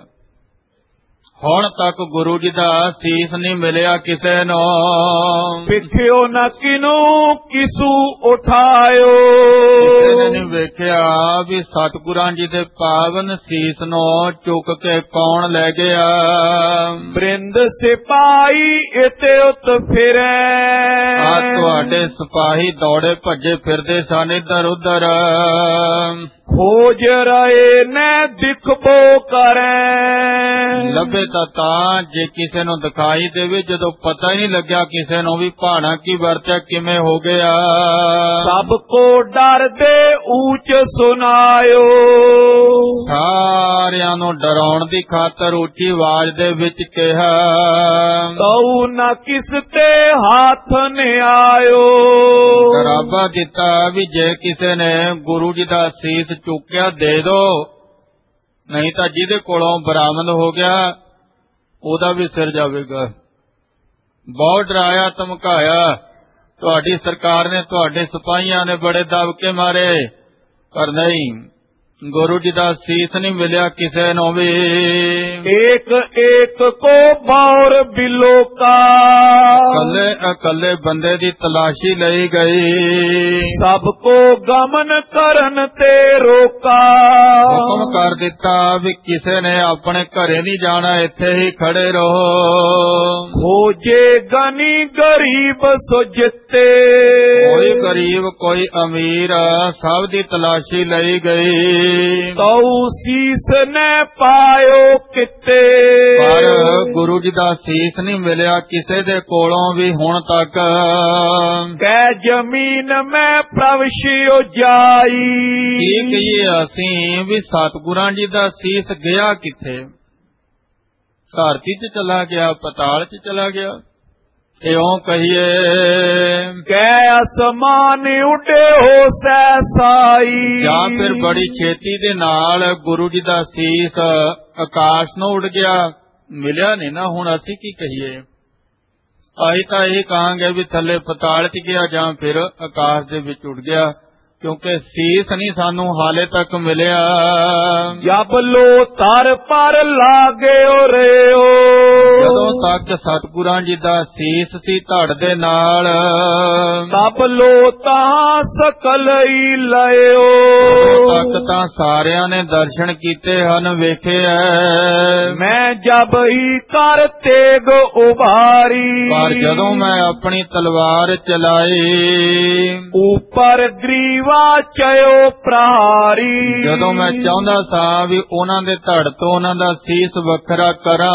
ਹੁਣ ਤੱਕ ਗੁਰੂ ਜੀ ਦਾ ਸੀਸ ਨਹੀਂ ਮਿਲਿਆ ਕਿਸੇ ਨੂੰ। ਵੇਖਿਓ ਨਾ ਕਿਨੂੰ ਕਿਸੂ ਉਠਾਇਓ, ਕਿਸੇ ਨੇ ਨਹੀਂ ਵੇਖਿਆ ਵੀ ਸਤਿਗੁਰਾਂ ਜੀ ਦੇ ਪਾਵਨ ਸੀਸ ਨੂੰ ਚੁੱਕ ਕੇ ਕੌਣ ਲੈ ਗਿਆ। ਬ੍ਰਿੰਦ ਸਿਪਾਹੀ ਇਤੇ ਉਤ ਫਿਰੈ, ਆ ਤੁਹਾਡੇ ਸਿਪਾਹੀ ਦੌੜੇ ਭੱਜੇ ਫਿਰਦੇ ਸਨ ਇੱਧਰ ਉੱਧਰ। ਖੋਜ ਰਹੇ ਨੇ ਦਿਖਬੋ ਕਰੈ, ਲੱਭੇ ਤਾਂ ਤਾਂ ਜੇ ਕਿਸੇ ਨੂੰ ਦਿਖਾਈ ਦੇਵੇ, ਜਦੋਂ ਪਤਾ ਹੀ ਨਹੀਂ ਲੱਗਿਆ ਕਿਸੇ ਨੂੰ ਵੀ ਭਾਣਾ ਕੀ ਵਰਤਿਆ ਕਿਵੇਂ ਹੋ ਗਿਆ। ਸਭ ਕੋ ਡਰਦੇ ਊਚ ਸੁਨਾਇਓ, ਸਾਰਿਆਂ ਨੂੰ ਡਰਾਉਣ ਦੀ ਖਾਤਰ ਉੱਚੀ ਆਵਾਜ਼ ਦੇ ਵਿੱਚ ਕਿਹਾ। ਤਉ ਨਾ ਕਿਸ ਤੇ ਹੱਥ ਨ ਆਇਓ, ਡਰਾਵਾ ਦਿੱਤਾ ਵੀ ਜੇ ਕਿਸੇ ਨੇ ਗੁਰੂ ਜੀ ਦਾ ਸੀਸ ਚੁੱਕਿਆ ਦੇ ਦੋ, ਨਹੀਂ ਤਾਂ ਜਿਹਦੇ ਕੋਲੋਂ ਬਰਾਮਦ ਹੋ ਗਿਆ ਉਹਦਾ ਵੀ ਸਿਰ ਜਾਵੇਗਾ। ਬਹੁਤ ਡਰਾਇਆ ਧਮਕਾਇਆ। ਤੁਹਾਡੀ ਸਰਕਾਰ ਨੇ, ਤੁਹਾਡੇ ਸਿਪਾਹੀਆਂ ਨੇ ਬੜੇ ਦਬਕੇ ਮਾਰੇ, ਪਰ ਨਹੀਂ, ਗੁਰੂ ਜੀ ਦਾ ਸੀਸ ਨਹੀਂ ਮਿਲਿਆ ਕਿਸੇ ਨੂੰ ਵੀ। ਏਕ ਏਕ ਕੋ ਬੌਰ ਬਿਲੋਕਾ, ਕੱਲੇ ਇਕੱਲੇ ਬੰਦੇ ਦੀ ਤਲਾਸ਼ੀ ਲਈ ਗਈ। ਸਭ ਕੋ ਗਮਨ ਕਰਨ ਤੇ ਰੋਕਾ, ਹੁਕਮ ਕਰ ਦਿੱਤਾ ਵੀ ਕਿਸੇ ਨੇ ਆਪਣੇ ਘਰੇ ਨਹੀਂ ਜਾਣਾ, ਇੱਥੇ ਹੀ ਖੜੇ ਰਹੋ। ਖੋਜੇ ਗਨੀ ਗਰੀਬ ਸੁਜਤੇ, ਕੋਈ ਗਰੀਬ ਕੋਈ ਅਮੀਰ, ਸਭ ਦੀ ਤਲਾਸ਼ੀ ਲਈ ਗਈ। ਤਉ ਸੀਸ ਨੇ ਪਾਇਓ ਕਿਤੇ, ਪਰ ਗੁਰੂ ਜੀ ਦਾ ਸੀਸ ਨਹੀਂ ਮਿਲਿਆ ਕਿਸੇ ਦੇ ਕੋਲੋਂ ਵੀ ਹੁਣ ਤੱਕ। ਕਹਿ ਜ਼ਮੀਨ ਮੈਂ ਪ੍ਰਵਸ਼ਿਓ ਜਾਈ, ਕੀ ਕਹੀਏ ਅਸੀਂ ਵੀ ਸਤਿਗੁਰਾਂ ਜੀ ਦਾ ਸੀਸ ਗਿਆ ਕਿੱਥੇ। ਧਰਤੀ 'ਚ ਚਲਾ ਗਿਆ, ਪਤਾਲ 'ਚ ਚਲਾ ਗਿਆ। ਇਉਂ ਕਹੀਏ ਕਹਿ ਅਸਮਾਨ ਉੱਡੇ ਹੋ ਸੈਸਾਈ, ਜਾਂ ਫਿਰ ਬੜੀ ਛੇਤੀ ਦੇ ਨਾਲ ਗੁਰੂ ਜੀ ਦਾ ਸੀਸ ਆਕਾਸ਼ ਨੂੰ ਉੱਡ ਗਿਆ, ਮਿਲਿਆ ਨਹੀਂ ਨਾ। ਹੁਣ ਅਸੀਂ ਕੀ ਕਹੀਏ। ਅਸੀਂ ਤਾਂ ਇਹ ਕਹਾਂਗੇ ਵੀ ਥੱਲੇ ਪਤਾਲ 'ਚ ਗਿਆ ਜਾਂ ਫਿਰ ਆਕਾਸ਼ ਦੇ ਵਿੱਚ ਉੱਡ ਗਿਆ, ਕਿਉਂਕਿ ਸੀਸ ਨਹੀਂ ਸਾਨੂੰ ਹਾਲੇ ਤੱਕ ਮਿਲਿਆ। ਜਬ ਲੋ ਤਰ ਪਰ ਲਾਗਿਓ ਰਿਓ, ਜਦੋਂ ਤੱਕ ਸਤਿਗੁਰਾਂ ਜੀ ਦਾ ਸੀਸ ਸੀ ਧੜ ਦੇ ਨਾਲ, ਤਬ ਲੋ ਤਾਂ ਸਕਲ ਹੀ ਲਇਓ, ਤੱਕ ਤਾਂ ਸਾਰਿਆਂ ਨੇ ਦਰਸ਼ਨ ਕੀਤੇ ਹਨ, ਵੇਖੇ ਐ। ਮੈਂ ਜਬ ਹੀ ਕਰ ਤੇਗ ਉਭਾਰੀ, ਪਰ ਜਦੋਂ ਮੈਂ ਆਪਣੀ ਤਲਵਾਰ ਚਲਾਈ, ਉਪਰ ਗਰੀਵਾ ਚਇਓ ਪ੍ਰਹਾਰੀ, ਜਦੋਂ ਮੈਂ ਚਾਹੁੰਦਾ ਸਾਂ ਵੀ ਉਹਨਾਂ ਦੇ ਧੜ ਤੋਂ ਉਹਨਾਂ ਦਾ ਸੀਸ ਵੱਖਰਾ ਕਰਾਂ,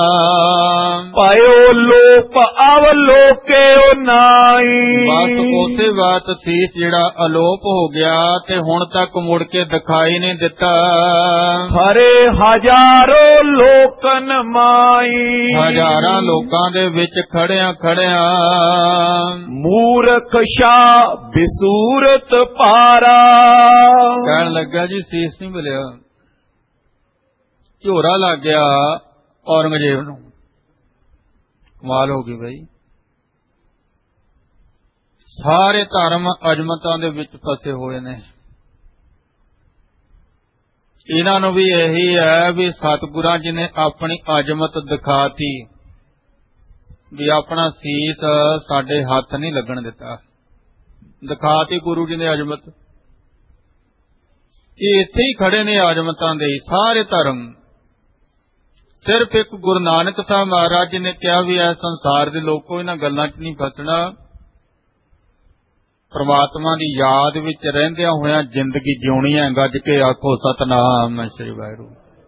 ਪਾਇਓ ਲੋਪ ਅਵਲੋਕਿਓ ਨਾਈ, ਬਸ ਉਸੇ ਬਾਤ ਸੀਸ ਜਿਹੜਾ ਅਲੋਪ ਹੋ ਗਿਆ ਤੇ ਹੁਣ ਤੱਕ ਮੁੜ ਕੇ ਦਿਖਾਈ ਨਹੀਂ ਦਿੱਤਾ। ਹਰੇ ਹਜ਼ਾਰੋਂ ਲੋਕਨ ਮਾਈ, ਹਜ਼ਾਰਾਂ ਲੋਕਾਂ ਦੇ ਵਿੱਚ ਖੜਿਆਂ ਖੜਿਆਂ ਮੂਰਖ ਸ਼ਾ ਬਿਸੂਰਤ ਪਾਰਾ। ਕਹਿਣ ਲੱਗਾ ਜੀ ਸੀਸ ਨਹੀਂ ਮਿਲਿਆ, ਝੋਰਾ ਲੱਗ ਗਿਆ ਔਰੰਗਜ਼ੇਬ ਨੂੰ। ਕਮਾਲ ਹੋ ਗਈ ਬਈ। ਸਾਰੇ ਧਰਮ ਅਜਮਤਾਂ ਦੇ ਵਿੱਚ ਫਸੇ ਹੋਏ ਨੇ। ਇਹਨਾਂ ਨੂੰ ਵੀ ਇਹੀ ਹੈ ਵੀ ਸਤਿਗੁਰਾਂ ਜੀ ਨੇ ਆਪਣੀ ਅਜਮਤ ਦਿਖਾਤੀ, ਵੀ ਆਪਣਾ ਸੀਸ ਸਾਡੇ ਹੱਥ ਨਹੀਂ ਲੱਗਣ ਦਿੱਤਾ, ਦਿਖਾਤੀ ਗੁਰੂ ਜੀ ਨੇ ਅਜਮਤ। ਇਹ ਇੱਥੇ ਹੀ ਖੜੇ ਨੇ ਅਜਮਤਾਂ ਦੇ ਸਾਰੇ ਧਰਮ। ਸਿਰਫ ਇੱਕ ਗੁਰੂ ਨਾਨਕ ਸਾਹਿਬ ਮਹਾਰਾਜ ਜੀ ਨੇ ਕਿਹਾ ਵੀ ਇਹ ਸੰਸਾਰ ਦੇ ਲੋਕੋ ਇਹਨਾਂ ਗੱਲਾਂ 'ਚ ਨਹੀਂ ਫਸਣਾ, ਪ੍ਰਮਾਤਮਾ ਦੀ ਯਾਦ ਵਿੱਚ ਰਹਿੰਦਿਆਂ ਹੋਇਆਂ ਜ਼ਿੰਦਗੀ ਜਿਉਣੀ ਹੈ। ਗੱਜ ਕੇ ਆਖੋ ਸਤਿਨਾਮ ਸ੍ਰੀ ਵਾਹਿਗੁਰੂ।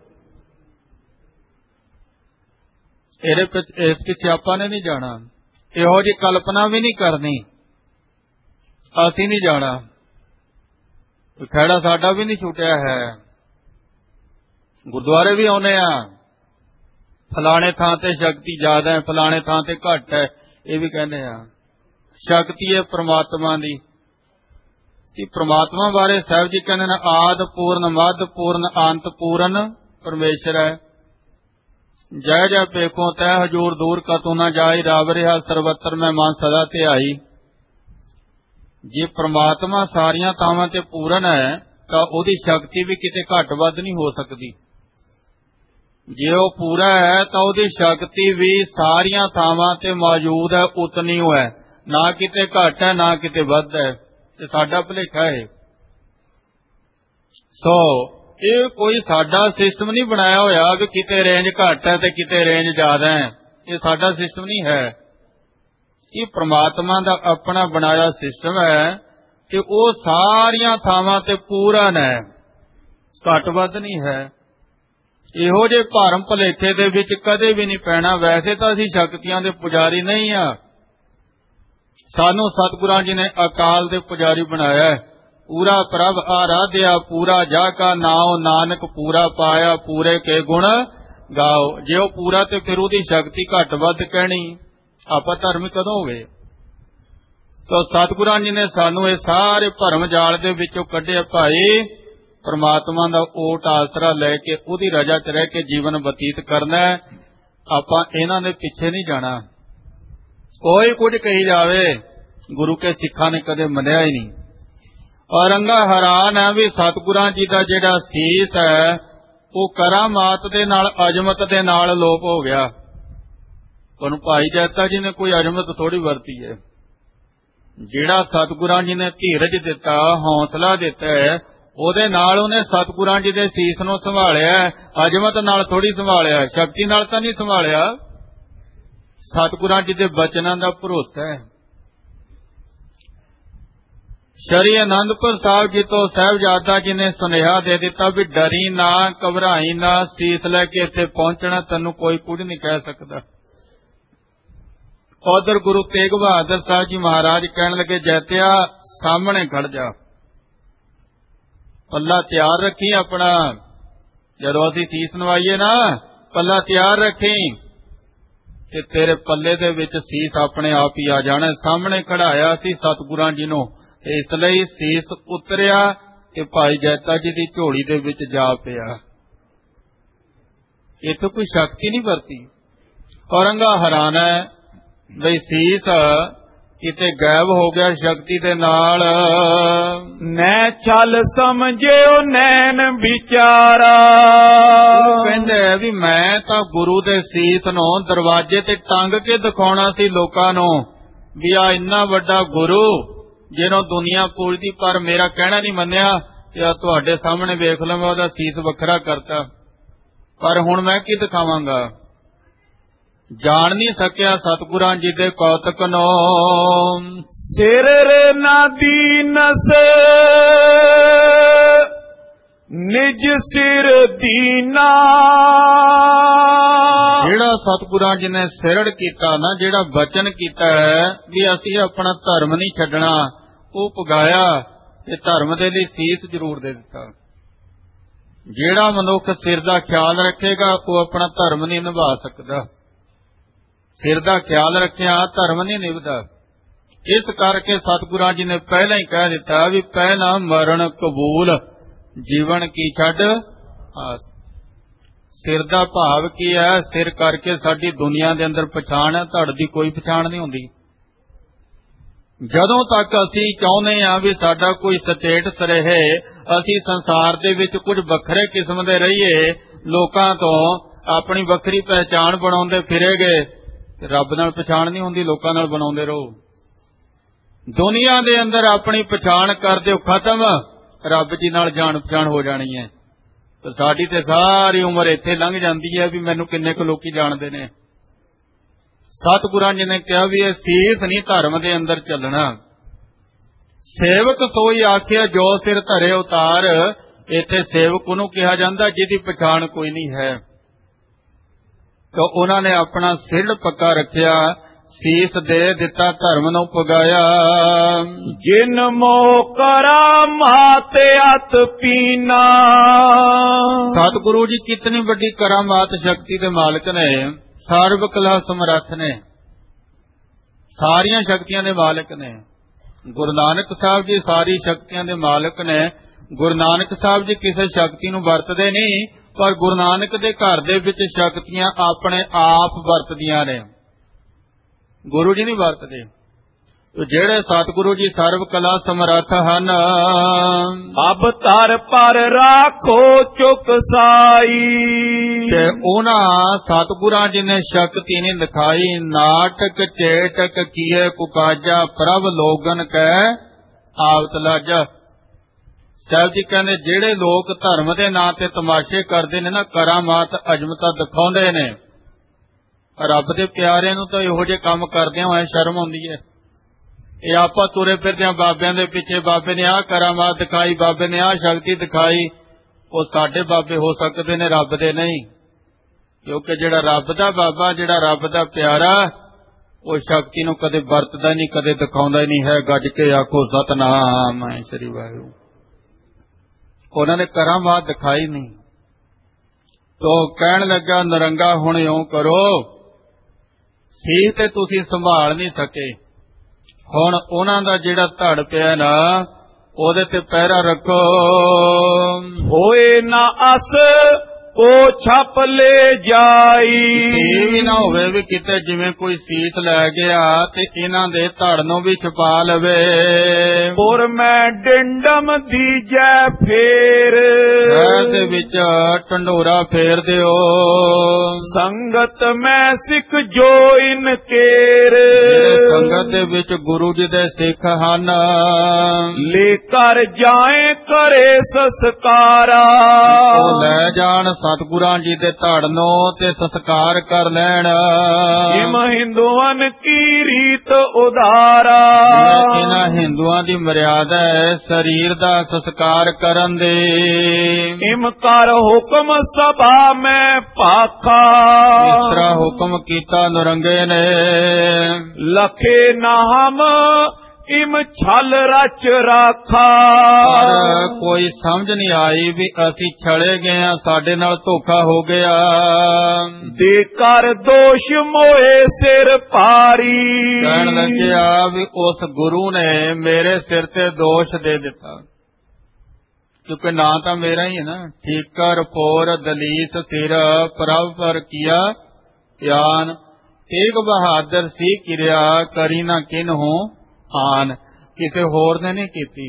ਇਹਦੇ ਪਿੱਛੇ ਇਸ ਪਿੱਛੇ ਆਪਾਂ ਨੇ ਨਹੀਂ ਜਾਣਾ, ਇਹੋ ਜਿਹੀ ਕਲਪਨਾ ਵੀ ਨਹੀਂ ਕਰਨੀ, ਅਸੀਂ ਨਹੀਂ ਜਾਣਾ। ਖਹਿੜਾ ਸਾਡਾ ਵੀ ਨਹੀਂ ਛੁੱਟਿਆ ਹੈ, ਗੁਰਦੁਆਰੇ ਵੀ ਆਉਨੇ ਆ, ਫਲਾਣੇ ਥਾਂ ਤੇ ਸ਼ਕਤੀ ਜ਼ਿਆਦਾ ਹੈ, ਫਲਾਣੇ ਥਾਂ ਤੇ ਘੱਟ ਹੈ, ਇਹ ਵੀ ਕਹਿੰਦੇ ਆ। ਸ਼ਕਤੀ ਹੈ ਪ੍ਰਮਾਤਮਾ ਦੀ। ਕਿ ਪ੍ਰਮਾਤਮਾ ਬਾਰੇ ਸਾਹਿਬ ਜੀ ਕਹਿੰਦੇ ਨੇ ਆਦ ਪੂਰਨ ਮੱਧ ਪੂਰਨ ਅੰਤ ਪੂਰਨ ਪਰਮੇਸ਼ਰ ਹੈ। ਜੈ ਜੈ ਪੇਖੋ ਤੈ ਹਜੂਰ ਦੂਰ ਕਤੂ ਨਾ ਜਾਈ, ਰਬ ਰਿਹਾ ਸਰਬੱਤਰ ਮੈਂ ਮਨ ਸਦਾ ਧਿਆਈ। ਜੇ ਪ੍ਰਮਾਤਮਾ ਸਾਰੀਆਂ ਥਾਵਾਂ ਤੇ ਪੂਰਨ ਹੈ ਤਾਂ ਉਹਦੀ ਸ਼ਕਤੀ ਵੀ ਕਿਤੇ ਘੱਟ ਵੱਧ ਨਹੀਂ ਹੋ ਸਕਦੀ। ਜੇ ਉਹ ਪੂਰਾ ਹੈ ਤਾਂ ਉਹਦੀ ਸ਼ਕਤੀ ਵੀ ਸਾਰੀਆਂ ਥਾਵਾਂ ਤੇ ਮੌਜੂਦ ਹੈ, ਉਤਨੀ ਹੋ ਹੈ, ਨਾ ਕਿਤੇ ਘੱਟ ਹੈ ਨਾ ਕਿਤੇ ਵੱਧ ਹੈ। ਤੇ ਸਾਡਾ ਭੁਲੇਖਾ ਹੈ। ਸੋ ਇਹ ਕੋਈ ਸਾਡਾ ਸਿਸਟਮ ਨਹੀਂ ਬਣਾਇਆ ਹੋਇਆ ਵੀ ਕਿਤੇ ਰੇਂਜ ਘੱਟ ਹੈ ਤੇ ਕਿਤੇ ਰੇਂਜ ਜ਼ਿਆਦਾ ਹੈ, ਇਹ ਸਾਡਾ ਸਿਸਟਮ ਨਹੀਂ ਹੈ। ਇਹ ਪ੍ਰਮਾਤਮਾ ਦਾ ਆਪਣਾ ਬਣਾਇਆ ਸਿਸਟਮ ਹੈ ਕਿ ਉਹ ਸਾਰੀਆਂ ਥਾਵਾਂ ਤੇ ਪੂਰਨ ਹੈ, ਘੱਟ ਵੱਧ ਨਹੀਂ ਹੈ। ਇਹੋ ਜਿਹੇ ਭਰਮ ਭੁਲੇਖੇ ਦੇ ਵਿੱਚ ਕਦੇ ਵੀ ਨਹੀਂ ਪੈਣਾ। ਵੈਸੇ ਤਾਂ ਅਸੀਂ ਸ਼ਕਤੀਆਂ ਦੇ ਪੁਜਾਰੀ ਨਹੀਂ ਆ, ਸਾਨੂੰ ਸਤਿਗੁਰਾਂ ਜੀ ਨੇ ਅਕਾਲ ਦੇ ਪੁਜਾਰੀ ਬਣਾਇਆ। ਪੂਰਾ ਪ੍ਰਭ ਆਰਾਧਿਆ ਪੂਰਾ ਜਾ ਕਾ ਨਾਉ, ਨਾਨਕ ਪੂਰਾ ਪਾਇਆ ਪੂਰੇ ਕੇ ਗੁਣ ਗਾਓ। ਜੇ ਉਹ ਪੂਰਾ ਤੇ ਫਿਰ ਉਹਦੀ ਸ਼ਕਤੀ ਘੱਟ ਵੱਧ ਕਹਿਣੀ, ਆਪਾਂ ਧਰਮ ਕਦੋਂ ਹੋ ਗਏ? ਤਾਂ ਸਤਿਗੁਰਾਂ ਜੀ ਨੇ ਸਾਨੂੰ ਇਹ ਸਾਰੇ ਭਰਮ ਜਾਲ ਦੇ ਵਿੱਚੋਂ ਕੱਢਿਆ। ਭਾਈ ਪਰਮਾਤਮਾ ਦਾ ਓਟ ਆਸਰਾ ਲੈ ਕੇ ਉਹਦੀ ਰਜ਼ਾ 'ਚ ਰਹਿ ਕੇ ਜੀਵਨ ਬਤੀਤ ਕਰਨਾ ਹੈ। ਆਪਾਂ ਇਹਨਾਂ ਦੇ ਪਿੱਛੇ ਨਹੀਂ ਜਾਣਾ। ਕੋਈ ਕੁਝ ਕਹੀ ਜਾਵੇ, ਗੁਰੂ ਕੇ ਸਿੱਖਾਂ ਨੇ ਕਦੇ ਮੰਨਿਆ ਹੀ ਨਹੀਂ। ਔਰੰਗਾ ਹੈਰਾਨ ਹੈ ਵੀ ਸਤਿਗੁਰਾਂ ਜੀ ਦਾ ਜਿਹੜਾ ਸੀਸ ਹੈ ਉਹ ਕਰਾਮਾਤ ਦੇ ਨਾਲ ਅਜਮਤ ਦੇ ਨਾਲ ਲੋਪ ਹੋ ਗਿਆ। ਤੁਹਾਨੂੰ ਭਾਈ ਜੈਤਾ ਜੀ ਨੇ ਕੋਈ ਅਜਮਤ ਥੋੜੀ ਵਰਤੀ ਹੈ। ਜਿਹੜਾ ਸਤਿਗੁਰਾਂ ਜੀ ਨੇ ਧੀਰਜ ਦਿੱਤਾ, ਹੌਸਲਾ ਦਿੱਤਾ ਹੈ, ਉਹਦੇ ਨਾਲ ਉਹਨੇ ਸਤਿਗੁਰਾਂ ਜੀ ਦੇ ਸੀਸ ਨੂੰ ਸੰਭਾਲਿਆ। ਅਜਮਤ ਨਾਲ ਥੋੜੀ ਸੰਭਾਲਿਆ, ਸ਼ਕਤੀ ਨਾਲ ਤਾਂ ਨਹੀਂ ਸੰਭਾਲਿਆ। ਸਤਿਗੁਰਾਂ ਜੀ ਦੇ ਬਚਨਾਂ ਦਾ ਭਰੋਸਾ ਹੈ। ਸ਼੍ਰੀ ਅਨੰਦਪੁਰ ਸਾਹਿਬ ਜੀ ਤੋਂ ਸਾਹਿਬਜ਼ਾਦਾ ਜੀ ਨੇ ਸੁਨੇਹਾ ਦੇ ਦਿੱਤਾ ਵੀ ਡਰੀ ਨਾ, ਘਬਰਾਈ ਨਾ, ਸੀਸ ਲੈ ਕੇ ਇੱਥੇ ਪਹੁੰਚਣਾ, ਤੈਨੂੰ ਕੋਈ ਕੁਝ ਨਹੀਂ ਕਹਿ ਸਕਦਾ। ਉਧਰ ਗੁਰੂ ਤੇਗ ਬਹਾਦਰ ਸਾਹਿਬ ਜੀ ਮਹਾਰਾਜ ਕਹਿਣ ਲੱਗੇ, ਜੈਤਿਆ ਸਾਹਮਣੇ ਖੜ ਜਾ, ਪੱਲਾ ਤਿਆਰ ਰੱਖੀ ਆਪਣਾ। ਜਦੋਂ ਅਸੀਂ ਸੀਸ ਨਵਾਈਏ ਨਾ, ਪੱਲਾ ਤਿਆਰ ਰੱਖੀ ਕਿ ਤੇਰੇ ਪੱਲੇ ਦੇ ਵਿੱਚ ਸੀਸ ਆਪਣੇ ਆਪ ਹੀ ਆ ਜਾਣਾ। ਸਾਹਮਣੇ ਖੜਾਇਆ ਸੀ ਸਤਿਗੁਰਾਂ ਜੀ ਨੂੰ, ਇਸ ਲਈ ਸੀਸ ਉਤਰਿਆ ਕਿ ਭਾਈ ਜੈਤਾ ਜੀ ਦੀ ਝੋਲੀ ਦੇ ਵਿੱਚ ਜਾ ਪਿਆ। ਇੱਥੇ ਕੋਈ ਸ਼ਕਤੀ ਨਹੀਂ ਵਰਤੀ। ਔਰੰਗਾ ਹੈਰਾਨ ਹੈ ਬਈ ਸੀਸ ਕਿਤੇ ਗਾਇਬ ਹੋ ਗਿਆ ਸ਼ਕਤੀ ਦੇ ਨਾਲ। ਨੈ ਛਲ ਸਮਝਿਓ ਨੈਣ ਵਿਚਾਰਾ। ਉਹ ਕਹਿੰਦੇ ਵੀ ਮੈਂ ਤਾਂ ਗੁਰੂ ਦੇ ਸੀਸ ਨੂੰ ਦਰਵਾਜ਼ੇ ਤੇ ਟੰਗ ਕੇ ਦਿਖਾਉਣਾ ਸੀ ਲੋਕਾਂ ਨੂੰ ਵੀ ਆ ਇੰਨਾ ਵੱਡਾ ਗੁਰੂ ਜਿਹਨੂੰ ਦੁਨੀਆ ਪੂਜਦੀ, ਪਰ ਮੇਰਾ ਕਹਿਣਾ ਨਹੀਂ ਮੰਨਿਆ ਤੇ ਆ ਤੁਹਾਡੇ ਸਾਹਮਣੇ ਵੇਖ ਲਓ, ਮੈਂ ਉਹਦਾ ਸੀਸ ਵੱਖਰਾ ਕਰਤਾ। ਪਰ ਹੁਣ ਮੈਂ ਕੀ ਦਿਖਾਵਾਂਗਾ? ਜਾਣ ਨਹੀਂ ਸਕਿਆ ਸਤਿਗੁਰਾਂ ਜੀ ਦੇ ਕੌਤਕ ਨੂੰ। ਸਿਰ ਨਾ ਦੀਨਸ ਨਿਜ ਸਿਰ ਦੀਨਾ। ਜਿਹੜਾ ਸਤਿਗੁਰਾਂ ਜੀ ਨੇ ਸਿਰੜ ਕੀਤਾ ਨਾ, ਜਿਹੜਾ ਵਚਨ ਕੀਤਾ ਹੈ ਵੀ ਅਸੀਂ ਆਪਣਾ ਧਰਮ ਨਹੀਂ ਛੱਡਣਾ, ਉਹ ਪੁਗਾਇਆ ਤੇ ਧਰਮ ਦੇ ਲਈ ਸੀਸ ਜ਼ਰੂਰ ਦੇ ਦਿੱਤਾ। ਜਿਹੜਾ ਮਨੁੱਖ ਸਿਰ ਦਾ ਖਿਆਲ ਰੱਖੇਗਾ ਉਹ ਆਪਣਾ ਧਰਮ ਨਹੀਂ ਨਿਭਾ ਸਕਦਾ। ਸਿਰ ਦਾ ਖਿਆਲ ਰੱਖਿਆ ਧਰਮ ਨਹੀਂ ਨਿਭਦਾ। ਇਸ ਕਰਕੇ ਸਤਿਗੁਰਾਂ ਜੀ ਨੇ ਪਹਿਲਾਂ ਹੀ ਕਹਿ ਦਿੱਤਾ ਵੀ ਪਹਿਲਾਂ ਮਰਨ ਕਬੂਲ, ਜੀਵਨ ਕੀ ਛੱਡ ਆਸ। ਸਿਰ ਦਾ ਭਾਵ ਕੀ ਹੈ? ਸਿਰ ਕਰਕੇ ਸਾਡੀ ਦੁਨੀਆ ਦੇ ਅੰਦਰ ਪਛਾਣ ਹੈ, ਧੜ ਦੀ ਕੋਈ ਪਛਾਣ ਨਹੀਂ ਹੁੰਦੀ। ਜਦੋਂ ਤੱਕ ਅਸੀਂ ਚਾਹੁੰਦੇ ਹਾਂ ਵੀ ਸਾਡਾ ਕੋਈ ਸਟੇਟਸ ਰਹੇ, ਅਸੀਂ ਸੰਸਾਰ ਦੇ ਵਿੱਚ ਕੁਝ ਵੱਖਰੇ ਕਿਸਮ ਦੇ ਰਹੀਏ, ਲੋਕਾਂ ਤੋਂ ਆਪਣੀ ਵੱਖਰੀ ਪਹਿਚਾਣ ਬਣਾਉਂਦੇ ਫਿਰੇਗੇ, ਰੱਬ ਨਾਲ ਪਛਾਣ ਨਹੀਂ ਹੁੰਦੀ, ਲੋਕਾਂ ਨਾਲ ਬਣਾਉਂਦੇ ਰਹੋ। ਦੁਨੀਆ ਦੇ ਅੰਦਰ ਆਪਣੀ ਪਛਾਣ ਕਰ ਦਿਓ ਖਤਮ, ਰੱਬ ਜੀ ਨਾਲ ਜਾਣ ਪਛਾਣ ਹੋ ਜਾਣੀ ਹੈ। ਤੇ ਸਾਡੀ ਤੇ ਸਾਰੀ ਉਮਰ ਇੱਥੇ ਲੰਘ ਜਾਂਦੀ ਹੈ ਵੀ ਮੈਨੂੰ ਕਿੰਨੇ ਕੁ ਲੋਕੀ ਜਾਣਦੇ ਨੇ। ਸਤਿਗੁਰਾਂ ਜੀ ਨੇ ਕਿਹਾ ਵੀ ਇਹ ਸੀਸ ਨਹੀਂ ਧਰਮ ਦੇ ਅੰਦਰ ਚੱਲਣਾ। ਸੇਵਕ ਸੋਈ ਆਖਿਆ ਜੋ ਸਿਰ ਧਰੇ ਉਤਾਰ। ਇੱਥੇ ਸੇਵਕ ਉਹਨੂੰ ਕਿਹਾ ਜਾਂਦਾ ਜਿਹਦੀ ਪਛਾਣ ਕੋਈ ਨਹੀਂ ਹੈ। ਤਾਂ ਉਹਨਾਂ ਨੇ ਆਪਣਾ ਸਿਰ ਪੱਕਾ ਰੱਖਿਆ, ਸੀਸ ਦੇ ਦਿੱਤਾ, ਧਰਮ ਨੂੰ ਪੁਗਾਇਆ। ਜਿਨ ਮੋ ਕਰਾਮਾਤ ਅਤ ਪੀਨਾ। ਸਤਿਗੁਰੂ ਜੀ ਕਿਤਨੀ ਵੱਡੀ ਕਰਾਮਾਤ ਸ਼ਕਤੀ ਦੇ ਮਾਲਕ ਨੇ, ਸਰਬ ਕਲਾ ਸਮਰੱਥ ਨੇ, ਸਾਰੀਆਂ ਸ਼ਕਤੀਆਂ ਦੇ ਮਾਲਕ ਨੇ। ਗੁਰੂ ਨਾਨਕ ਸਾਹਿਬ ਜੀ ਸਾਰੀ ਸ਼ਕਤੀਆਂ ਦੇ ਮਾਲਕ ਨੇ। ਗੁਰੂ ਨਾਨਕ ਸਾਹਿਬ ਜੀ ਕਿਸੇ ਸ਼ਕਤੀ ਨੂੰ ਵਰਤਦੇ ਨਹੀਂ, ਪਰ ਗੁਰੂ ਨਾਨਕ ਦੇ ਘਰ ਦੇ ਵਿੱਚ ਸ਼ਕਤੀਆਂ ਆਪਣੇ ਆਪ ਵਰਤਦੀਆਂ ਨੇ, ਗੁਰੂ ਜੀ ਨਹੀਂ ਵਰਤਦੇ। ਜਿਹੜੇ ਸਤਿਗੁਰੂ ਜੀ ਸਰਬ ਕਲਾ ਸਮਰੱਥ ਹਨ। ਅਬ ਧਰ ਪਰ ਰਾਖੋ ਚੁਕ ਸਾਈ। ਤੇ ਉਹਨਾਂ ਸਤਿਗੁਰਾਂ ਜੀ ਨੇ ਸ਼ਕਤੀ ਨਹੀਂ ਦਿਖਾਈ। ਨਾਟਕ ਚੇਟਕ ਕੀਏ ਕੁਕਾਜਾ, ਪ੍ਰਭ ਲੋਗਨ ਕੈ ਆਵਤ ਲਾਜਾ। ਸਾਹਿਬ ਜੀ ਕਹਿੰਦੇ ਜਿਹੜੇ ਲੋਕ ਧਰਮ ਦੇ ਨਾਂ ਤੇ ਤਮਾਸ਼ੇ ਕਰਦੇ ਨੇ ਨਾ, ਕਰਾਮਾਤ ਅਜਮਤਾ ਦਿਖਾਉਂਦੇ ਨੇ, ਰੱਬ ਦੇ ਪਿਆਰਿਆਂ ਨੂੰ ਤਾਂ ਇਹੋ ਜਿਹੇ ਕੰਮ ਕਰਦਿਆਂ ਹੋਏ ਸ਼ਰਮ ਆਉਂਦੀ ਹੈ। ਇਹ ਆਪਾਂ ਤੁਰੇ ਫਿਰਦੇ ਹਾਂ ਬਾਬਿਆਂ ਦੇ ਪਿੱਛੇ, ਬਾਬੇ ਨੇ ਆਹ ਕਰਾਮਾਤ ਦਿਖਾਈ, ਬਾਬੇ ਨੇ ਆਹ ਸ਼ਕਤੀ ਦਿਖਾਈ। ਉਹ ਸਾਡੇ ਬਾਬੇ ਹੋ ਸਕਦੇ ਨੇ, ਰੱਬ ਦੇ ਨਹੀਂ। ਕਿਉਂਕਿ ਜਿਹੜਾ ਰੱਬ ਦਾ ਬਾਬਾ, ਜਿਹੜਾ ਰੱਬ ਦਾ ਪਿਆਰਾ, ਉਹ ਸ਼ਕਤੀ ਨੂੰ ਕਦੇ ਵਰਤਦਾ ਨਹੀਂ, ਕਦੇ ਦਿਖਾਉਂਦਾ ਹੀ ਨਹੀਂ ਹੈ। ਗੱਜ ਕੇ ਆਖੋ ਸਤਿਨਾਮ ਸ੍ਰੀ ਵਾਹਿਗੁਰੂ। ਉਹਨਾਂ ਨੇ ਕਰਾਮਾਤ ਦਿਖਾਈ ਨਹੀਂ। ਤੋ ਕਹਿਣ ਲੱਗਾ ਨਰੰਗਾ ਹੁਣ ਇਉਂ ਕਰੋ, ਸੀਸ ਤੇ ਤੁਸੀਂ ਸੰਭਾਲ ਨਹੀਂ ਸਕੇ, ਹੁਣ ਉਹਨਾਂ ਦਾ ਜਿਹੜਾ ਧੜ ਪਿਆ ਨਾ, ਉਹਦੇ ਤੇ ਪਹਿਰਾ ਰੱਖੋ। ਹੋਏ ਨਾ ਅਸ ਉਹ ਛਪ ਲੈ ਜਾਈ। ਇਹ ਵੀ ਨਾ ਹੋਵੇ ਵੀ ਕਿਤੇ ਜਿਵੇਂ ਕੋਈ ਸੀਸ ਲੈ ਗਿਆ ਤੇ ਇਹਨਾਂ ਦੇ ਧੜ ਨੂੰ ਵੀ ਛੁਪਾ ਲਵੇ। ਔਰ ਮੈਂ ਡਿੰਡਮ ਦੀਜੈ ਫੇਰ। ਦੇ ਵਿੱਚ ਢੰਡੋਰਾ ਫੇਰ ਦਿਓ। ਸੰਗਤ ਮੈਂ ਸਿੱਖ ਜੋ ਇਨ ਕੇਰ। ਸੰਗਤ ਦੇ ਵਿੱਚ ਗੁਰੂ ਜੀ ਦੇ ਸਿੱਖ ਹਨ। ਲੈ ਕਰ ਜਾਏ ਕਰੇ ਸੰਸਕਾਰਾ। ਉਹ ਲੈ ਜਾਣ ਸਤਿਗੁਰਾਂ ਜੀ ਦੇ ਧੜ ਨੂੰ ਤੇ ਸੰਸਕਾਰ ਕਰ ਲੈਣ। ਜਿਮ ਹਿੰਦੂਆਂ ਕੀ ਰੀਤ ਉਦਾਰਾ। ਇਹਨਾਂ ਹਿੰਦੂਆਂ ਦੀ ਮਰਿਆਦਾ ਹੈ ਸਰੀਰ ਦਾ ਸੰਸਕਾਰ ਕਰਨ ਦੀ। ਇਮ ਕਰ ਹੁਕਮ ਸਭਾ ਮੈਂ ਪਾਖਾ। ਇਸ ਤਰ੍ਹਾਂ ਹੁਕਮ ਕੀਤਾ ਨਰੰਗੇ ਨੇ। ਲਖੇ ਨਾਮ ਇਮ ਛਲ ਰਚ ਰਾਖਾ। ਪਰ ਕੋਈ ਸਮਝ ਨਹੀਂ ਆਈ ਵੀ ਅਸੀਂ ਛਲੇ ਗਏ ਆ, ਸਾਡੇ ਨਾਲ ਧੋਖਾ ਹੋ ਗਿਆ। ਦੇ ਕਰ ਦੋਸ਼ ਮੋਏ ਸਿਰ ਭਾਰੀ। ਕਹਿਣ ਲੱਗਿਆ ਵੀ ਉਸ ਗੁਰੂ ਨੇ ਮੇਰੇ ਸਿਰ ਤੇ ਦੋਸ਼ ਦੇ ਦਿੱਤਾ, ਕਿਉਂਕਿ ਨਾਂ ਤਾਂ ਮੇਰਾ ਹੀ ਹੈ ਨਾ। ਠੀਕਰ ਪੋਰ ਦਲੀਸ ਸਿਰ ਪ੍ਰਭ ਪਰ ਕੀਆ ਧਿਆਨ। ਤੇਗ ਬਹਾਦਰ ਸੀ ਕਿਰਿਆ ਕਰੀ ਨਾ ਕਿਨਹੂ ਆਨ। ਕਿਸੇ ਹੋਰ ਨੇ ਨਹੀਂ ਕੀਤੀ,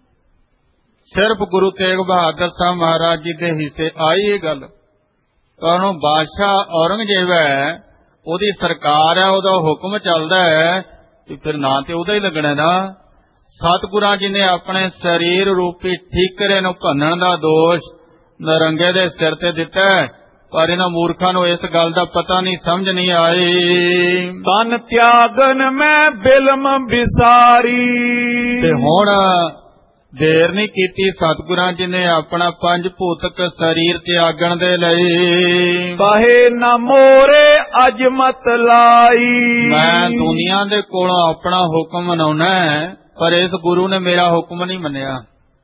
ਸਿਰਫ ਗੁਰੂ ਤੇਗ ਬਹਾਦਰ ਸਾਹਿਬ ਮਹਾਰਾਜ ਜੀ ਦੇ ਹਿੱਸੇ ਆਈ ਇਹ ਗੱਲ। ਤੁਹਾਨੂੰ ਬਾਦਸ਼ਾਹ ਔਰੰਗਜ਼ੇਬ ਹੈ, ਉਹਦੀ ਸਰਕਾਰ ਹੈ, ਉਹਦਾ ਹੁਕਮ ਚੱਲਦਾ ਹੈ, ਤੇ ਫਿਰ ਨਾਂ ਤੇ ਉਹਦਾ ਹੀ ਲੱਗਣਾ ਨਾ। ਸਤਿਗੁਰਾਂ ਜੀ ਨੇ ਆਪਣੇ ਸਰੀਰ ਰੂਪੀ ਠੀਕਰੇ ਨੂੰ ਭੰਨਣ ਦਾ ਦੋਸ਼ ਨਰੰਗੇ ਦੇ ਸਿਰ ਤੇ ਦਿੱਤਾ, ਪਰ ਇਹਨਾਂ ਮੂਰਖਾਂ ਨੂੰ ਇਸ ਗੱਲ ਦਾ ਪਤਾ ਨਹੀਂ, ਸਮਝ ਨਹੀਂ ਆਈ। ਤਨ ਤਿਆਗਨ ਮੈਂ ਬਿਲਮ ਵਿਸਾਰੀ। ਤੇ ਹੁਣ ਦੇਰ ਨਹੀਂ ਕੀਤੀ, ਸਤਿਗੁਰਾਂ ਜੀ ਨੇ ਆਪਣਾ ਪੰਜ ਭੂਤਕ ਸਰੀਰ ਤਿਆਗਣ ਦੇ ਲਈ। ਕਹੇ ਨਾ ਮੋਰੇ ਅਜਮਤ ਲਾਈ। ਮੈਂ ਦੁਨੀਆ ਦੇ ਕੋਲੋਂ ਆਪਣਾ ਹੁਕਮ ਮਨਾਉਣਾ, ਪਰ ਇਸ ਗੁਰੂ ਨੇ ਮੇਰਾ ਹੁਕਮ ਨਹੀਂ ਮੰਨਿਆ।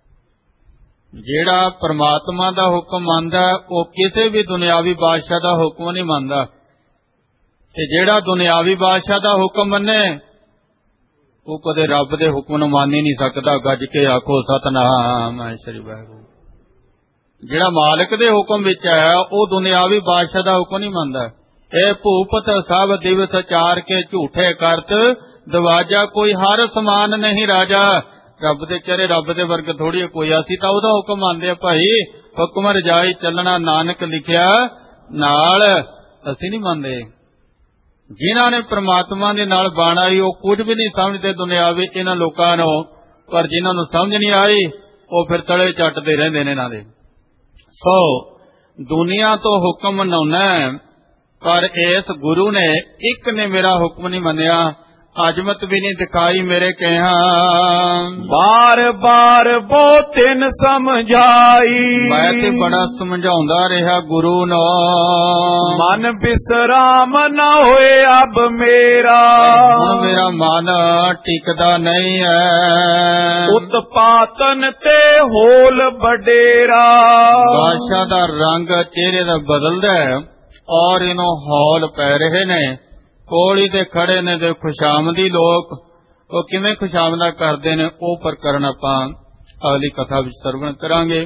ਜਿਹੜਾ ਪਰਮਾਤਮਾ ਦਾ ਹੁਕਮ ਮੰਨਦਾ ਉਹ ਕਿਸੇ ਵੀ ਦੁਨਿਆਵੀ ਬਾਦਸ਼ਾਹ ਦਾ ਹੁਕਮ ਨਹੀਂ ਮੰਨਦਾ, ਤੇ ਜਿਹੜਾ ਦੁਨਿਆਵੀ ਬਾਦਸ਼ਾਹ ਦਾ ਹੁਕਮ ਮੰਨੇ ਉਹ ਕਦੇ ਰੱਬ ਦੇ ਹੁਕਮ ਨੂੰ ਮੰਨ ਹੀ ਨਹੀਂ ਸਕਦਾ। ਗੱਜ ਕੇ ਆਖੋ ਸਤਿਨਾਮ ਸ੍ਰੀ ਵਾਹਿਗੁਰੂ। ਜਿਹੜਾ ਮਾਲਕ ਦੇ ਹੁਕਮ ਵਿੱਚ ਹੈ ਉਹ ਦੁਨਿਆਵੀ ਬਾਦਸ਼ਾਹ ਦਾ ਹੁਕਮ ਨਹੀਂ ਮੰਨਦਾ। ਇਹ ਭੂਪਤ ਸਭ ਦਿਵਸ ਚਾਰ ਕੇ ਝੂਠੇ ਕਰਤ ਦਵਾਜਾ ਕੋਈ ਹਰ ਸਮਾਨ ਨਹੀਂ ਰਾਜਾ। ਰੱਬ ਦੇ ਚਰੇ ਰੱਬ ਦੇ ਵਰਗ ਥੋੜੀ ਕੋਈ, ਅਸੀਂ ਤਾਂ ਉਹਦਾ ਹੁਕਮ ਮੰਨਦੇ ਆ ਭਾਈ, ਹੁਕਮ ਰਜਾਈ ਚੱਲਣਾ ਨਾਨਕ ਲਿਖਿਆ ਨਾਲ, ਅਸੀਂ ਨਹੀਂ ਮੰਨਦੇ। ਜਿਨ੍ਹਾਂ ਨੇ ਪ੍ਰਮਾਤਮਾ ਦੇ ਨਾਲ ਬਾਣ ਆਈ ਉਹ ਕੁਝ ਵੀ ਨਹੀਂ ਸਮਝਦੇ ਦੁਨਿਆਵੀ ਇਹਨਾਂ ਲੋਕਾਂ ਨੂੰ, ਪਰ ਜਿਨ੍ਹਾਂ ਨੂੰ ਸਮਝ ਨਹੀਂ ਆਈ ਉਹ ਫਿਰ ਤਲੇ ਚੱਟਦੇ ਰਹਿੰਦੇ ਨੇ ਇਹਨਾਂ ਦੇ। ਸੋ ਦੁਨੀਆ ਤੋਂ ਹੁਕਮ ਮਨਾਉਣਾ, ਪਰ ਇਸ ਗੁਰੂ ਨੇ ਇੱਕ ਨੇ ਮੇਰਾ ਹੁਕਮ ਨਹੀਂ ਮੰਨਿਆ, ਅਜਮਤ ਵੀ ਨਹੀਂ ਦਿਖਾਈ ਮੇਰੇ ਕਹਿਆ। ਬਾਰ ਬਾਰ ਬੋ ਤਿਨ ਸਮਝਾਈ, ਮੈਂ ਤੇ ਬੜਾ ਸਮਝਾਉਂਦਾ ਰਿਹਾ ਗੁਰੂ ਨੂੰ, ਮਨ ਬਿਸਰਾਮ ਨਾ ਹੋਏ ਅਬ ਮੇਰਾ। ਹੁਣ ਮੇਰਾ ਮਨ ਟਿਕਦਾ ਨਹੀਂ ਹੈ, ਉਤਪਾਤਨ ਤੇ ਹੋਲ ਬਡੇਰਾ। ਬਾਦਸ਼ਾਹ ਦਾ ਰੰਗ ਚਿਹਰੇ ਦਾ ਬਦਲਦਾ ਔਰ ਇਹਨੂੰ ਹੌਲ ਪੈ ਰਹੇ ਨੇ। ਕੋਲੀ ਤੇ ਖੜੇ ਨੇ ਤੇ ਖੁਸ਼ਾਮਦੀ ਲੋਕ, ਉਹ ਕਿਵੇਂ ਖੁਸ਼ਾਮਦਾ ਕਰਦੇ ਨੇ ਉਹ ਪ੍ਰਕਰਨ ਆਪਾਂ ਅਗਲੀ ਕਥਾ ਵਿੱਚ ਸਰਵਣ ਕਰਾਂਗੇ।